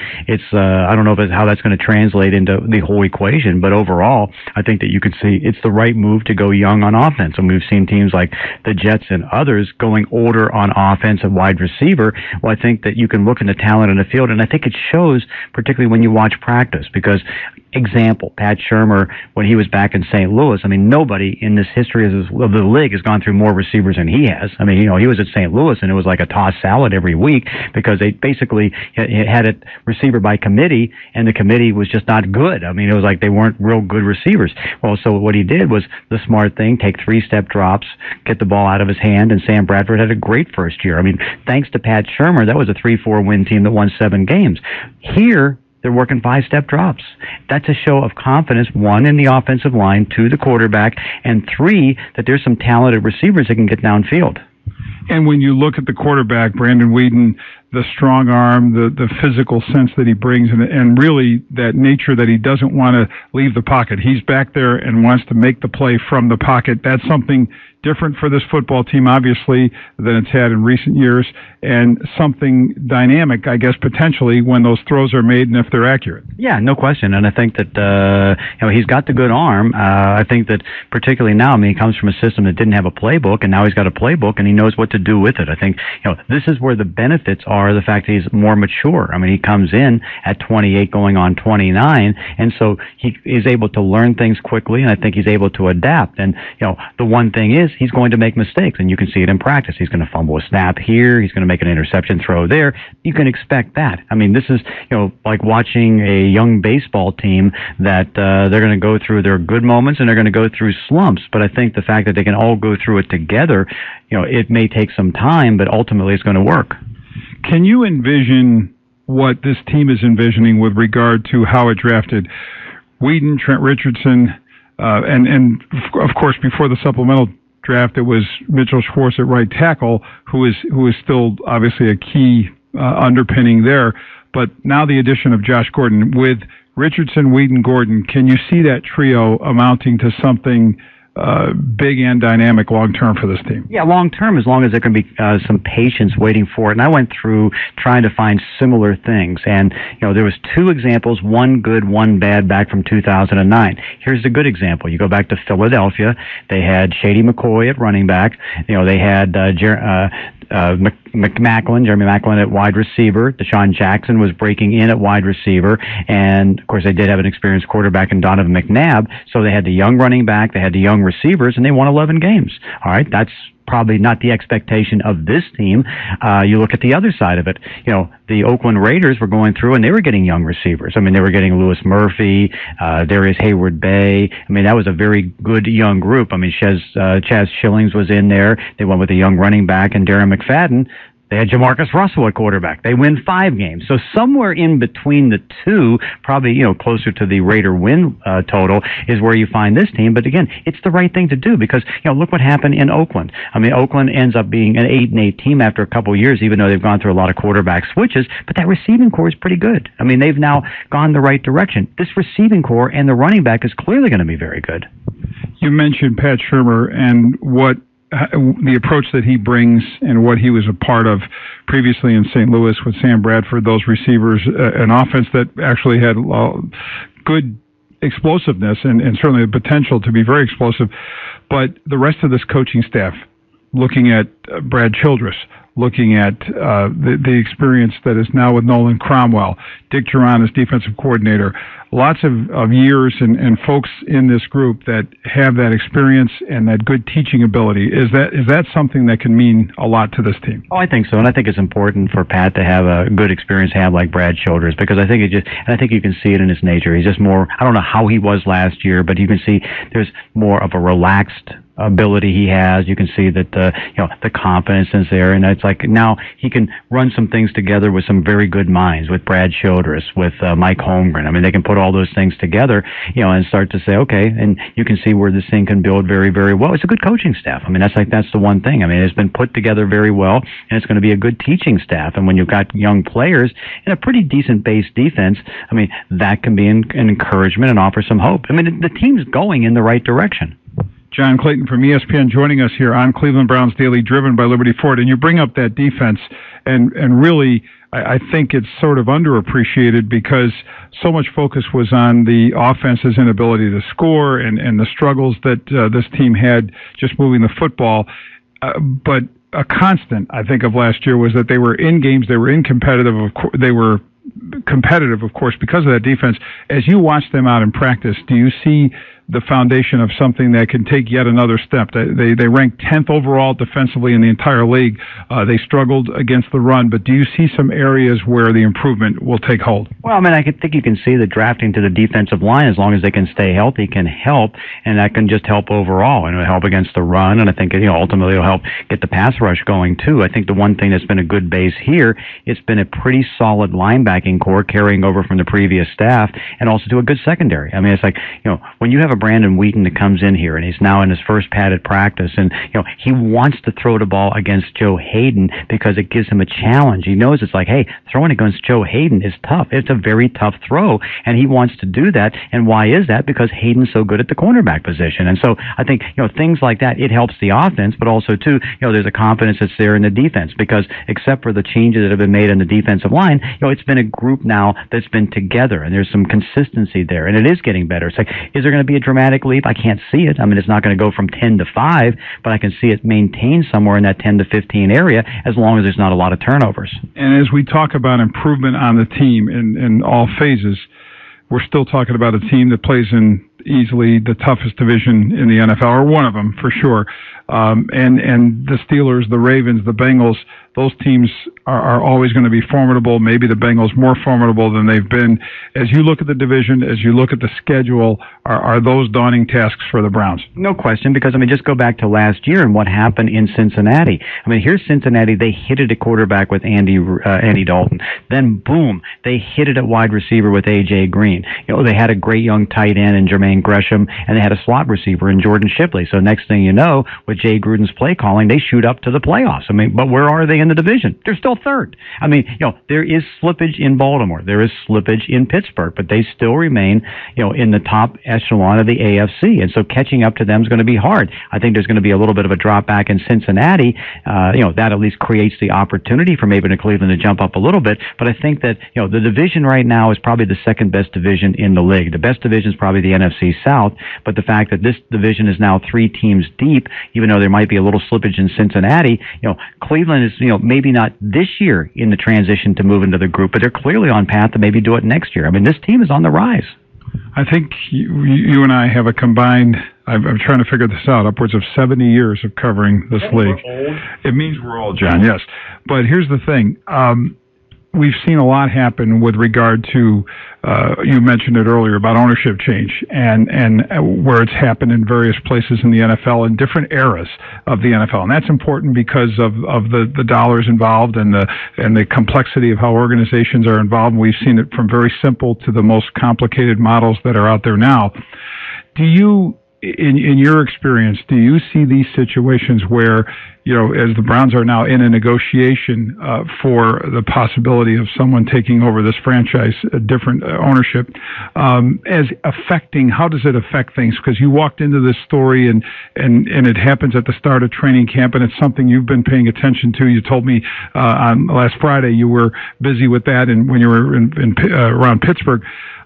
I don't know how that's going to translate into the whole equation, but overall, I think that you could see it's the right move to go young on offense. And we've seen teams like the Jets and others going older on offense and wide receiver. Well, I think that you can look in the talent in the field, and I think it shows particularly when you watch practice, because example, Pat Shurmur, when he was back in St. Louis, I mean, nobody in this history of the league has gone through more receivers than he has. I mean, he was at St. Louis, and it was like a tossed salad every week because they basically had a receiver by committee, and the committee was just not good. I mean, it was like they weren't real good receivers. Well, so what he did was the smart thing, take 3-step drops, get the ball out of his hand, and Sam Bradford had a great first year. I mean, thanks to Pat Shurmur, that was a 3-4 win team that won 7 games. Here, they're working 5-step drops. That's a show of confidence, 1, in the offensive line, 2, the quarterback, and 3, that there's some talented receivers that can get downfield. And when you look at the quarterback, Brandon Weeden, the strong arm, the physical sense that he brings, and really that nature that he doesn't want to leave the pocket. He's back there and wants to make the play from the pocket. That's something different for this football team, obviously, than it's had in recent years, and something dynamic, I guess, potentially, when those throws are made and if they're accurate. Yeah, no question. And I think that he's got the good arm. I think that particularly now, I mean, he comes from a system that didn't have a playbook, and now he's got a playbook, and he knows what to do with it. I think this is where the benefits are, the fact that he's more mature. I mean, he comes in at 28 going on 29, and so he is able to learn things quickly, and I think he's able to adapt. And, the one thing is, he's going to make mistakes, and you can see it in practice. He's going to fumble a snap here. He's going to make an interception throw there. You can expect that. I mean, this is, like watching a young baseball team that they're going to go through their good moments and they're going to go through slumps. But I think the fact that they can all go through it together, it may take some time, but ultimately it's going to work. Can you envision what this team is envisioning with regard to how it drafted Weeden, Trent Richardson, and of course before the supplemental draft it was Mitchell Schwartz at right tackle, who is still obviously a key underpinning there. But now the addition of Josh Gordon with Richardson, Weeden, Gordon, can you see that trio amounting to something big and dynamic long-term for this team? Yeah, long-term, as long as there can be some patience waiting for it. And I went through trying to find similar things. And, there was 2 examples, one good, one bad, back from 2009. Here's the good example. You go back to Philadelphia. They had Shady McCoy at running back. They had Jeremy Macklin at wide receiver. Deshaun Jackson was breaking in at wide receiver. And, of course, they did have an experienced quarterback in Donovan McNabb. So they had the young running back, they had the young receivers, and they won 11 games. All right, that's probably not the expectation of this team. You look at the other side of it. The Oakland Raiders were going through and they were getting young receivers. I mean, they were getting Lewis Murphy, Darius Hayward-Bay. I mean, that was a very good young group. I mean, Chaz Schillings was in there. They went with a young running back and Darren McFadden. They had Jamarcus Russell at quarterback. They win 5 games. So somewhere in between the two, probably, closer to the Raider win total is where you find this team. But again, it's the right thing to do because, look what happened in Oakland. I mean, Oakland ends up being an 8-8 team after a couple of years, even though they've gone through a lot of quarterback switches. But that receiving core is pretty good. I mean, they've now gone the right direction. This receiving core and the running back is clearly going to be very good. You mentioned Pat Shurmur and the approach that he brings and what he was a part of previously in St. Louis with Sam Bradford, those receivers, an offense that actually had good explosiveness and certainly the potential to be very explosive. But the rest of this coaching staff, looking at Brad Childress, looking at the experience that is now with Nolan Cromwell, Dick Duran as defensive coordinator, lots of years and folks in this group that have that experience and that good teaching ability. Is that something that can mean a lot to this team? Oh, I think so, and I think it's important for Pat to have a good experience like Brad Childress, because I think I think you can see it in his nature. He's just more, I don't know how he was last year, but you can see there's more of a relaxed ability he has. You can see that the confidence is there, and it's like now he can run some things together with some very good minds, with Brad Childress, with Mike Holmgren. I mean, they can put all those things together, and start to say, okay, and you can see where this thing can build very, very well. It's a good coaching staff. I mean, that's the one thing. I mean, it's been put together very well, and it's going to be a good teaching staff. And when you've got young players and a pretty decent base defense, I mean, that can be an encouragement and offer some hope. I mean, the team's going in the right direction. John Clayton from ESPN joining us here on Cleveland Browns Daily, driven by Liberty Ford. And you bring up that defense, and really, I think it's sort of underappreciated because so much focus was on the offense's inability to score and the struggles that this team had just moving the football. But a constant, I think, of last year was that they were in games, they were competitive, of course, because of that defense. As you watch them out in practice, do you see the foundation of something that can take yet another step? They ranked 10th overall defensively in the entire league. They struggled against the run, but do you see some areas where the improvement will take hold? Well, I mean, I think you can see that drafting to the defensive line, as long as they can stay healthy, can help, and that can just help overall, and it'll help against the run, and I think ultimately it'll help get the pass rush going too. I think the one thing that's been a good base here, it's been a pretty solid linebacking core carrying over from the previous staff, and also to a good secondary. I mean, it's like, when you have a Brandon Wheaton that comes in here and he's now in his first padded practice, and he wants to throw the ball against Joe Hayden because it gives him a challenge. He knows it's like, hey, throwing against Joe Hayden is tough. It's a very tough throw, and he wants to do that. And why is that? Because Hayden's so good at the cornerback position. And so I think things like that, it helps the offense, but also too, there's a confidence that's there in the defense, because except for the changes that have been made in the defensive line, it's been a group now that's been together, and there's some consistency there, and it is getting better. It's like, is there going to be a dramatic leap? I can't see it. I mean, it's not going to go from 10 to 5, but I can see it maintained somewhere in that 10 to 15 area as long as there's not a lot of turnovers. And as we talk about improvement on the team in all phases, we're still talking about a team that plays in easily the toughest division in the NFL, or one of them for sure. And the Steelers, the Ravens, the Bengals, those teams are always going to be formidable, maybe the Bengals more formidable than they've been. As you look at the division, as you look at the schedule, are those daunting tasks for the Browns? No question, because, I mean, just go back to last year and what happened in Cincinnati. I mean, here's Cincinnati. They hit it at quarterback with Andy Dalton. Then, boom, they hit it at wide receiver with A.J. Green. They had a great young tight end in Jermaine Gresham, and they had a slot receiver in Jordan Shipley. So next thing you know, with Jay Gruden's play calling, they shoot up to the playoffs. I mean, but where are they in the division? They're still third. I mean, there is slippage in Baltimore. There is slippage in Pittsburgh, but they still remain, in the top echelon of the AFC. And so catching up to them is going to be hard. I think there's going to be a little bit of a drop back in Cincinnati. That at least creates the opportunity for maybe Cleveland to jump up a little bit. But I think that, the division right now is probably the second best division in the league. The best division is probably the NFC South, but the fact that this division is now 3 teams deep, even even though there might be a little slippage in Cincinnati, Cleveland is, maybe not this year in the transition to move into the group, but they're clearly on path to maybe do it next year. I mean, this team is on the rise. I think you and I have a combined, I'm trying to figure this out, upwards of 70 years of covering this league. It means we're old, John, yes. But here's the thing. We've seen a lot happen with regard to, you mentioned it earlier, about ownership change and where it's happened in various places in the NFL in different eras of the NFL. And that's important because of the dollars involved and the complexity of how organizations are involved. We've seen it from very simple to the most complicated models that are out there now. Do you, in your experience, do you see these situations where, as the Browns are now in a negotiation for the possibility of someone taking over this franchise, a different ownership, as affecting, how does it affect things? Because you walked into this story and it happens at the start of training camp, and it's something you've been paying attention to. You told me on last Friday you were busy with that, and when you were around Pittsburgh.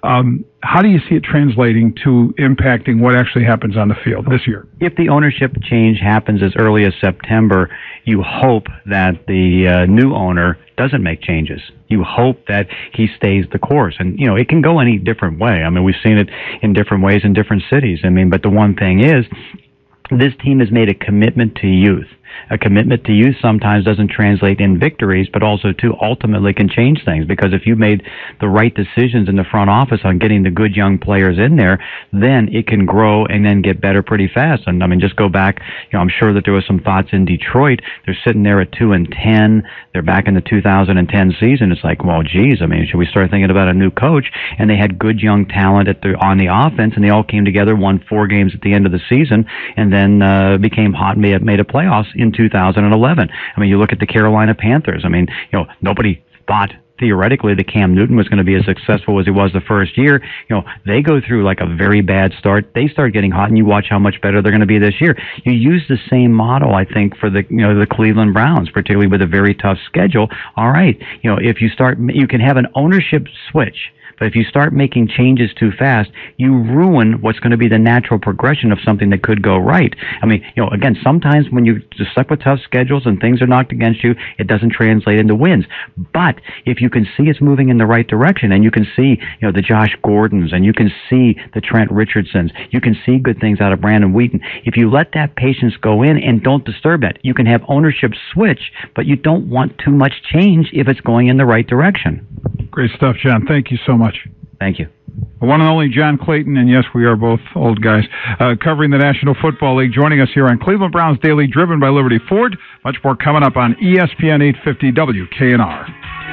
How do you see it translating to impacting what actually happens on the field this year? If the ownership change happens as early as September, you hope that the new owner doesn't make changes. You hope that he stays the course. And, it can go any different way. I mean, we've seen it in different ways in different cities. I mean, but the one thing is, this team has made a commitment to youth. A commitment to youth sometimes doesn't translate in victories, but also too ultimately can change things, because if you've made the right decisions in the front office on getting the good young players in there, then it can grow and then get better pretty fast. And I mean, just go back, I'm sure that there was some thoughts in Detroit. They're sitting there at 2-10. They're back in the 2010 season. It's like, well, geez, I mean, should we start thinking about a new coach? And they had good young talent on the offense, and they all came together, won 4 games at the end of the season, and then became hot and made a playoffs in 2011. I mean, you look at the Carolina Panthers. I mean, nobody thought theoretically that Cam Newton was going to be as successful as he was the first year. They go through like a very bad start. They start getting hot, and you watch how much better they're going to be this year. You use the same model, I think, for the Cleveland Browns, particularly with a very tough schedule. All right, if you can have an ownership switch. But if you start making changes too fast, you ruin what's going to be the natural progression of something that could go right. I mean, again, sometimes when you're stuck with tough schedules and things are knocked against you, it doesn't translate into wins. But if you can see it's moving in the right direction, and you can see, the Josh Gordons, and you can see the Trent Richardsons, you can see good things out of Brandon Wheaton. If you let that patience go in and don't disturb it, you can have ownership switch, but you don't want too much change if it's going in the right direction. Great stuff, John. Thank you so much. Thank you. The one and only John Clayton, and yes, we are both old guys, covering the National Football League, joining us here on Cleveland Browns Daily, driven by Liberty Ford. Much more coming up on ESPN 850 WKNR.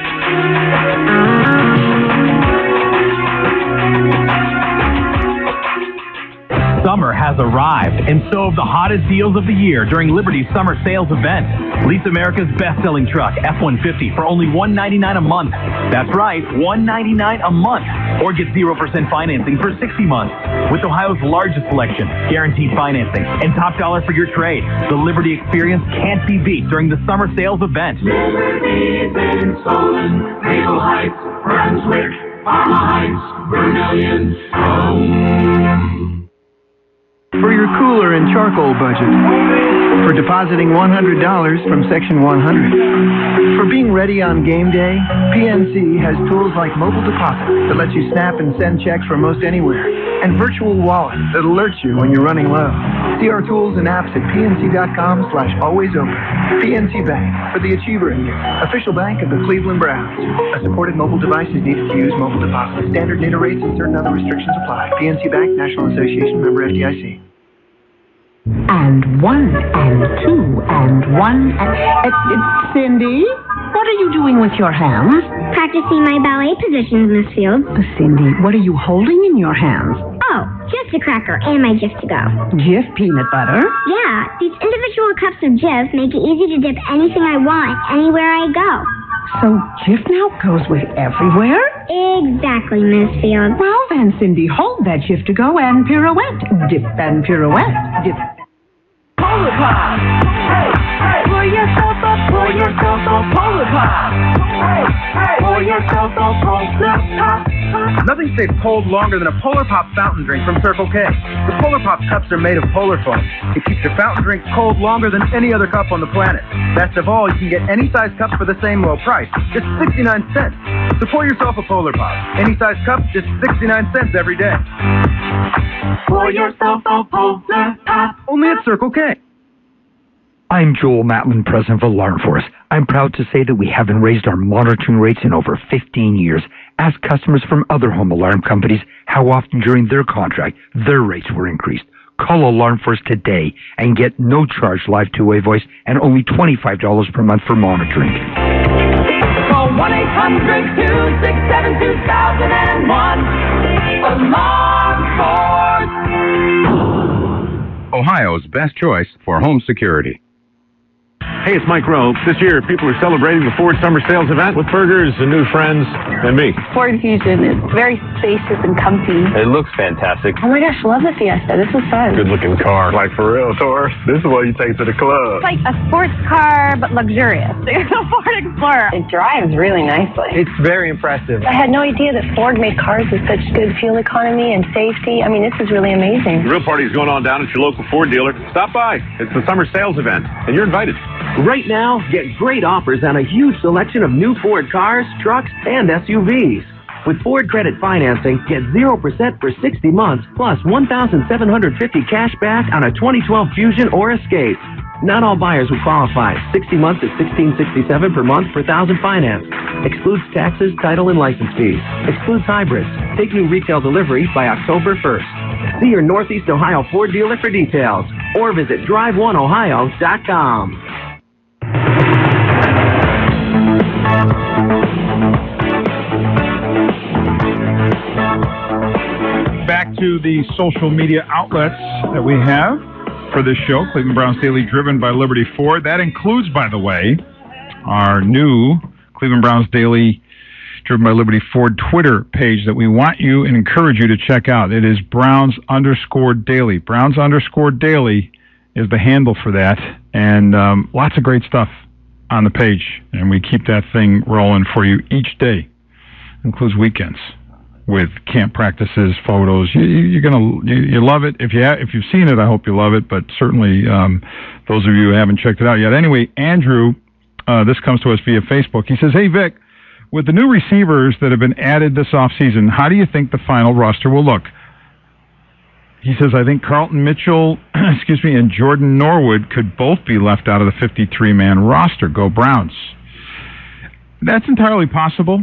Summer has arrived, and so have the hottest deals of the year during Liberty's summer sales event. Lease America's best-selling truck, F-150, for only $199 a month. That's right, $199 a month. Or get 0% financing for 60 months. With Ohio's largest selection, guaranteed financing, and top dollar for your trade, the Liberty experience can't be beat during the summer sales event. Liberty's in Solon, Maple Heights, Brunswick, Parma Heights, Vermillion, Rome. For your cooler and charcoal budget. For depositing $100 from Section 100. For being ready on game day, PNC has tools like mobile deposit that lets you snap and send checks from most anywhere, and virtual wallet that alerts you when you're running low. See our tools and apps at pnc.com/alwaysopen. PNC Bank, for the achiever in you. Official bank of the Cleveland Browns. A supported mobile device is needed to use mobile deposit. Standard data rates and certain other restrictions apply. PNC Bank, National Association, member FDIC. And 1 and 2 and 1 and... Cindy, what are you doing with your hands? Practicing my ballet positions, Miss Fields. Cindy, what are you holding in your hands? Oh, just a cracker and my Jif to go. Jif peanut butter? Yeah, these individual cups of Jif make it easy to dip anything I want anywhere I go. So Jif now goes with everywhere? Exactly, Miss Fields. Well then, Cindy, hold that Jif to go and pirouette. Dip and pirouette. Dip. Polar Pop! Hey, hey! Pour yourself a Polar Pop! Hey, hey! Pour yourself a Polar Pop! Nothing stays cold longer than a Polar Pop fountain drink from Circle K. The Polar Pop cups are made of polar foam. It keeps your fountain drink cold longer than any other cup on the planet. Best of all, you can get any size cup for the same low price, just 69 cents. So pour yourself a Polar Pop. Any size cup, just 69 cents every day. Pour yourself a Polar Pop. Only at Circle K. I'm Joel Matlin, president of Alarm Force. I'm proud to say that we haven't raised our monitoring rates in over 15 years. Ask customers from other home alarm companies how often during their contract their rates were increased. Call Alarm Force today and get no charge live two-way voice and only $25 per month for monitoring. Call 1-800-267-2001. Alarm Force. Ohio's best choice for home security. Hey, it's Mike Rowe. This year, people are celebrating the Ford Summer Sales Event with burgers and new friends and me. Ford Fusion is very spacious and comfy. It looks fantastic. Oh my gosh, love the Fiesta. This was fun. Good-looking car. Like, for real, Taurus. This is what you take to the club. It's like a sports car, but luxurious. It's a Ford Explorer. It drives really nicely. It's very impressive. I had no idea that Ford made cars with such good fuel economy and safety. I mean, this is really amazing. The real party is going on down at your local Ford dealer. Stop by. It's the Summer Sales Event, and you're invited. Right now, get great offers on a huge selection of new Ford cars, trucks, and SUVs. With Ford Credit Financing, get 0% for 60 months, plus $1,750 cash back on a 2012 Fusion or Escape. Not all buyers will qualify. 60 months at $1,667 per month per thousand finance. Excludes taxes, title, and license fees. Excludes hybrids. Take new retail delivery by October 1st. See your Northeast Ohio Ford dealer for details, or visit drive1ohio.com. Back to the social media outlets that we have for this show, Cleveland Browns Daily, driven by Liberty Ford. That includes, by the way, our new Cleveland Browns Daily, driven by Liberty Ford Twitter page that we want you and encourage you to check out. It is Browns_Daily. Browns_Daily is the handle for that, and lots of great stuff on the page, and we keep that thing rolling for you each day. Includes weekends with camp practices, photos. You love it. If you've seen it, I hope you love it. But certainly, those of you who haven't checked it out yet. Anyway, Andrew, this comes to us via Facebook. He says, "Hey Vic, with the new receivers that have been added this offseason, how do you think the final roster will look?" He says, "I think Carlton Mitchell, and Jordan Norwood could both be left out of the 53-man roster. Go Browns." That's entirely possible.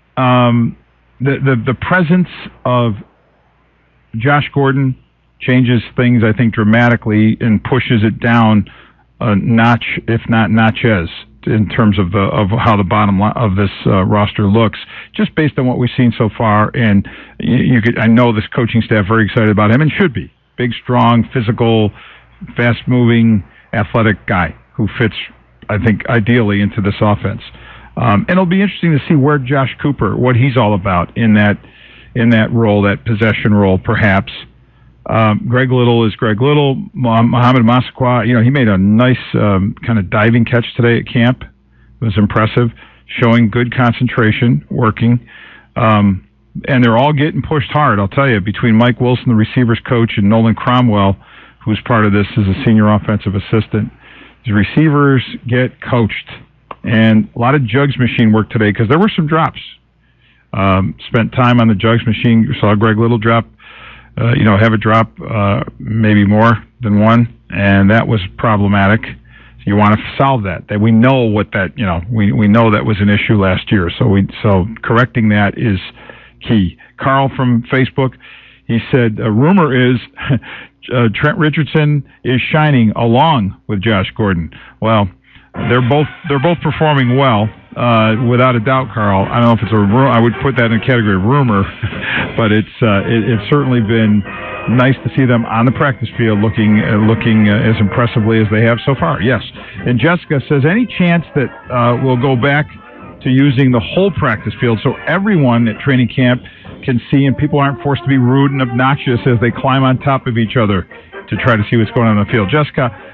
The presence of Josh Gordon changes things, I think, dramatically and pushes it down a notch, if not notches, in terms of how the bottom line of this roster looks, just based on what we've seen so far. And I know this coaching staff very excited about him and should be. Big, strong, physical, fast-moving, athletic guy who fits, I think, ideally into this offense. And it'll be interesting to see where Josh Cooper, what he's all about in that role, that possession role, perhaps. Greg Little is Greg Little. Mohamed Massaquoi, he made a nice kind of diving catch today at camp. It was impressive, showing good concentration, working. And they're all getting pushed hard, I'll tell you, between Mike Wilson, the receivers coach, and Nolan Cromwell, who's part of this as a senior offensive assistant. The receivers get coached. And a lot of jugs machine work today because there were some drops. Spent time on the jugs machine. Saw Greg Little drop, have a drop, maybe more than one, and that was problematic. You want to solve that. That we know what that, we know that was an issue last year. So correcting that is key. Carl from Facebook, he said, a rumor is Trent Richardson is shining along with Josh Gordon. Well, they're both performing well, without a doubt, Carl. I don't know if it's a rumor. I would put that in the category of rumor, but it's certainly been nice to see them on the practice field looking as impressively as they have so far. Yes. And Jessica says, any chance that we'll go back to using the whole practice field so everyone at training camp can see and people aren't forced to be rude and obnoxious as they climb on top of each other to try to see what's going on in the field? Jessica,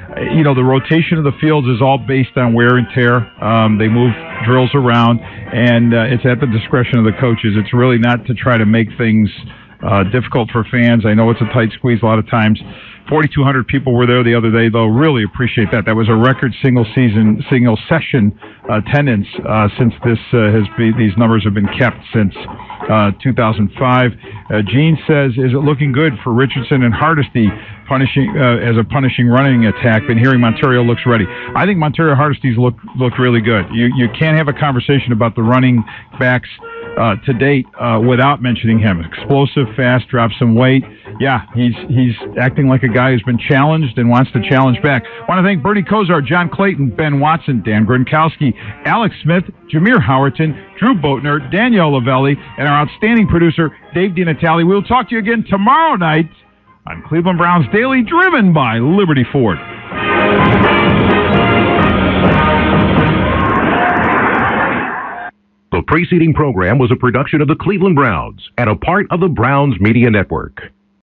the rotation of the fields is all based on wear and tear. They move drills around, and it's at the discretion of the coaches. It's really not to try to make things difficult for fans. I know it's a tight squeeze a lot of times. 4,200 people were there the other day, though. Really appreciate that. That was a record single session attendance since these numbers have been kept since 2005. Gene says, is it looking good for Richardson and Hardesty as a punishing running attack? Been hearing Monterio looks ready. I think Monterio Hardesty's look really good. You can't have a conversation about the running backs to date without mentioning him. Explosive, fast, drops some weight. Yeah, he's acting like a guy who's been challenged and wants to challenge back. I want to thank Bernie Kosar, John Clayton, Ben Watson, Dan Gronkowski, Alex Smith, Jameer Howerton, Drew Boatner, Danielle Lavelli, and our outstanding producer, Dave DiNatale. We'll talk to you again tomorrow night on Cleveland Browns Daily, driven by Liberty Ford. The preceding program was a production of the Cleveland Browns and a part of the Browns Media Network.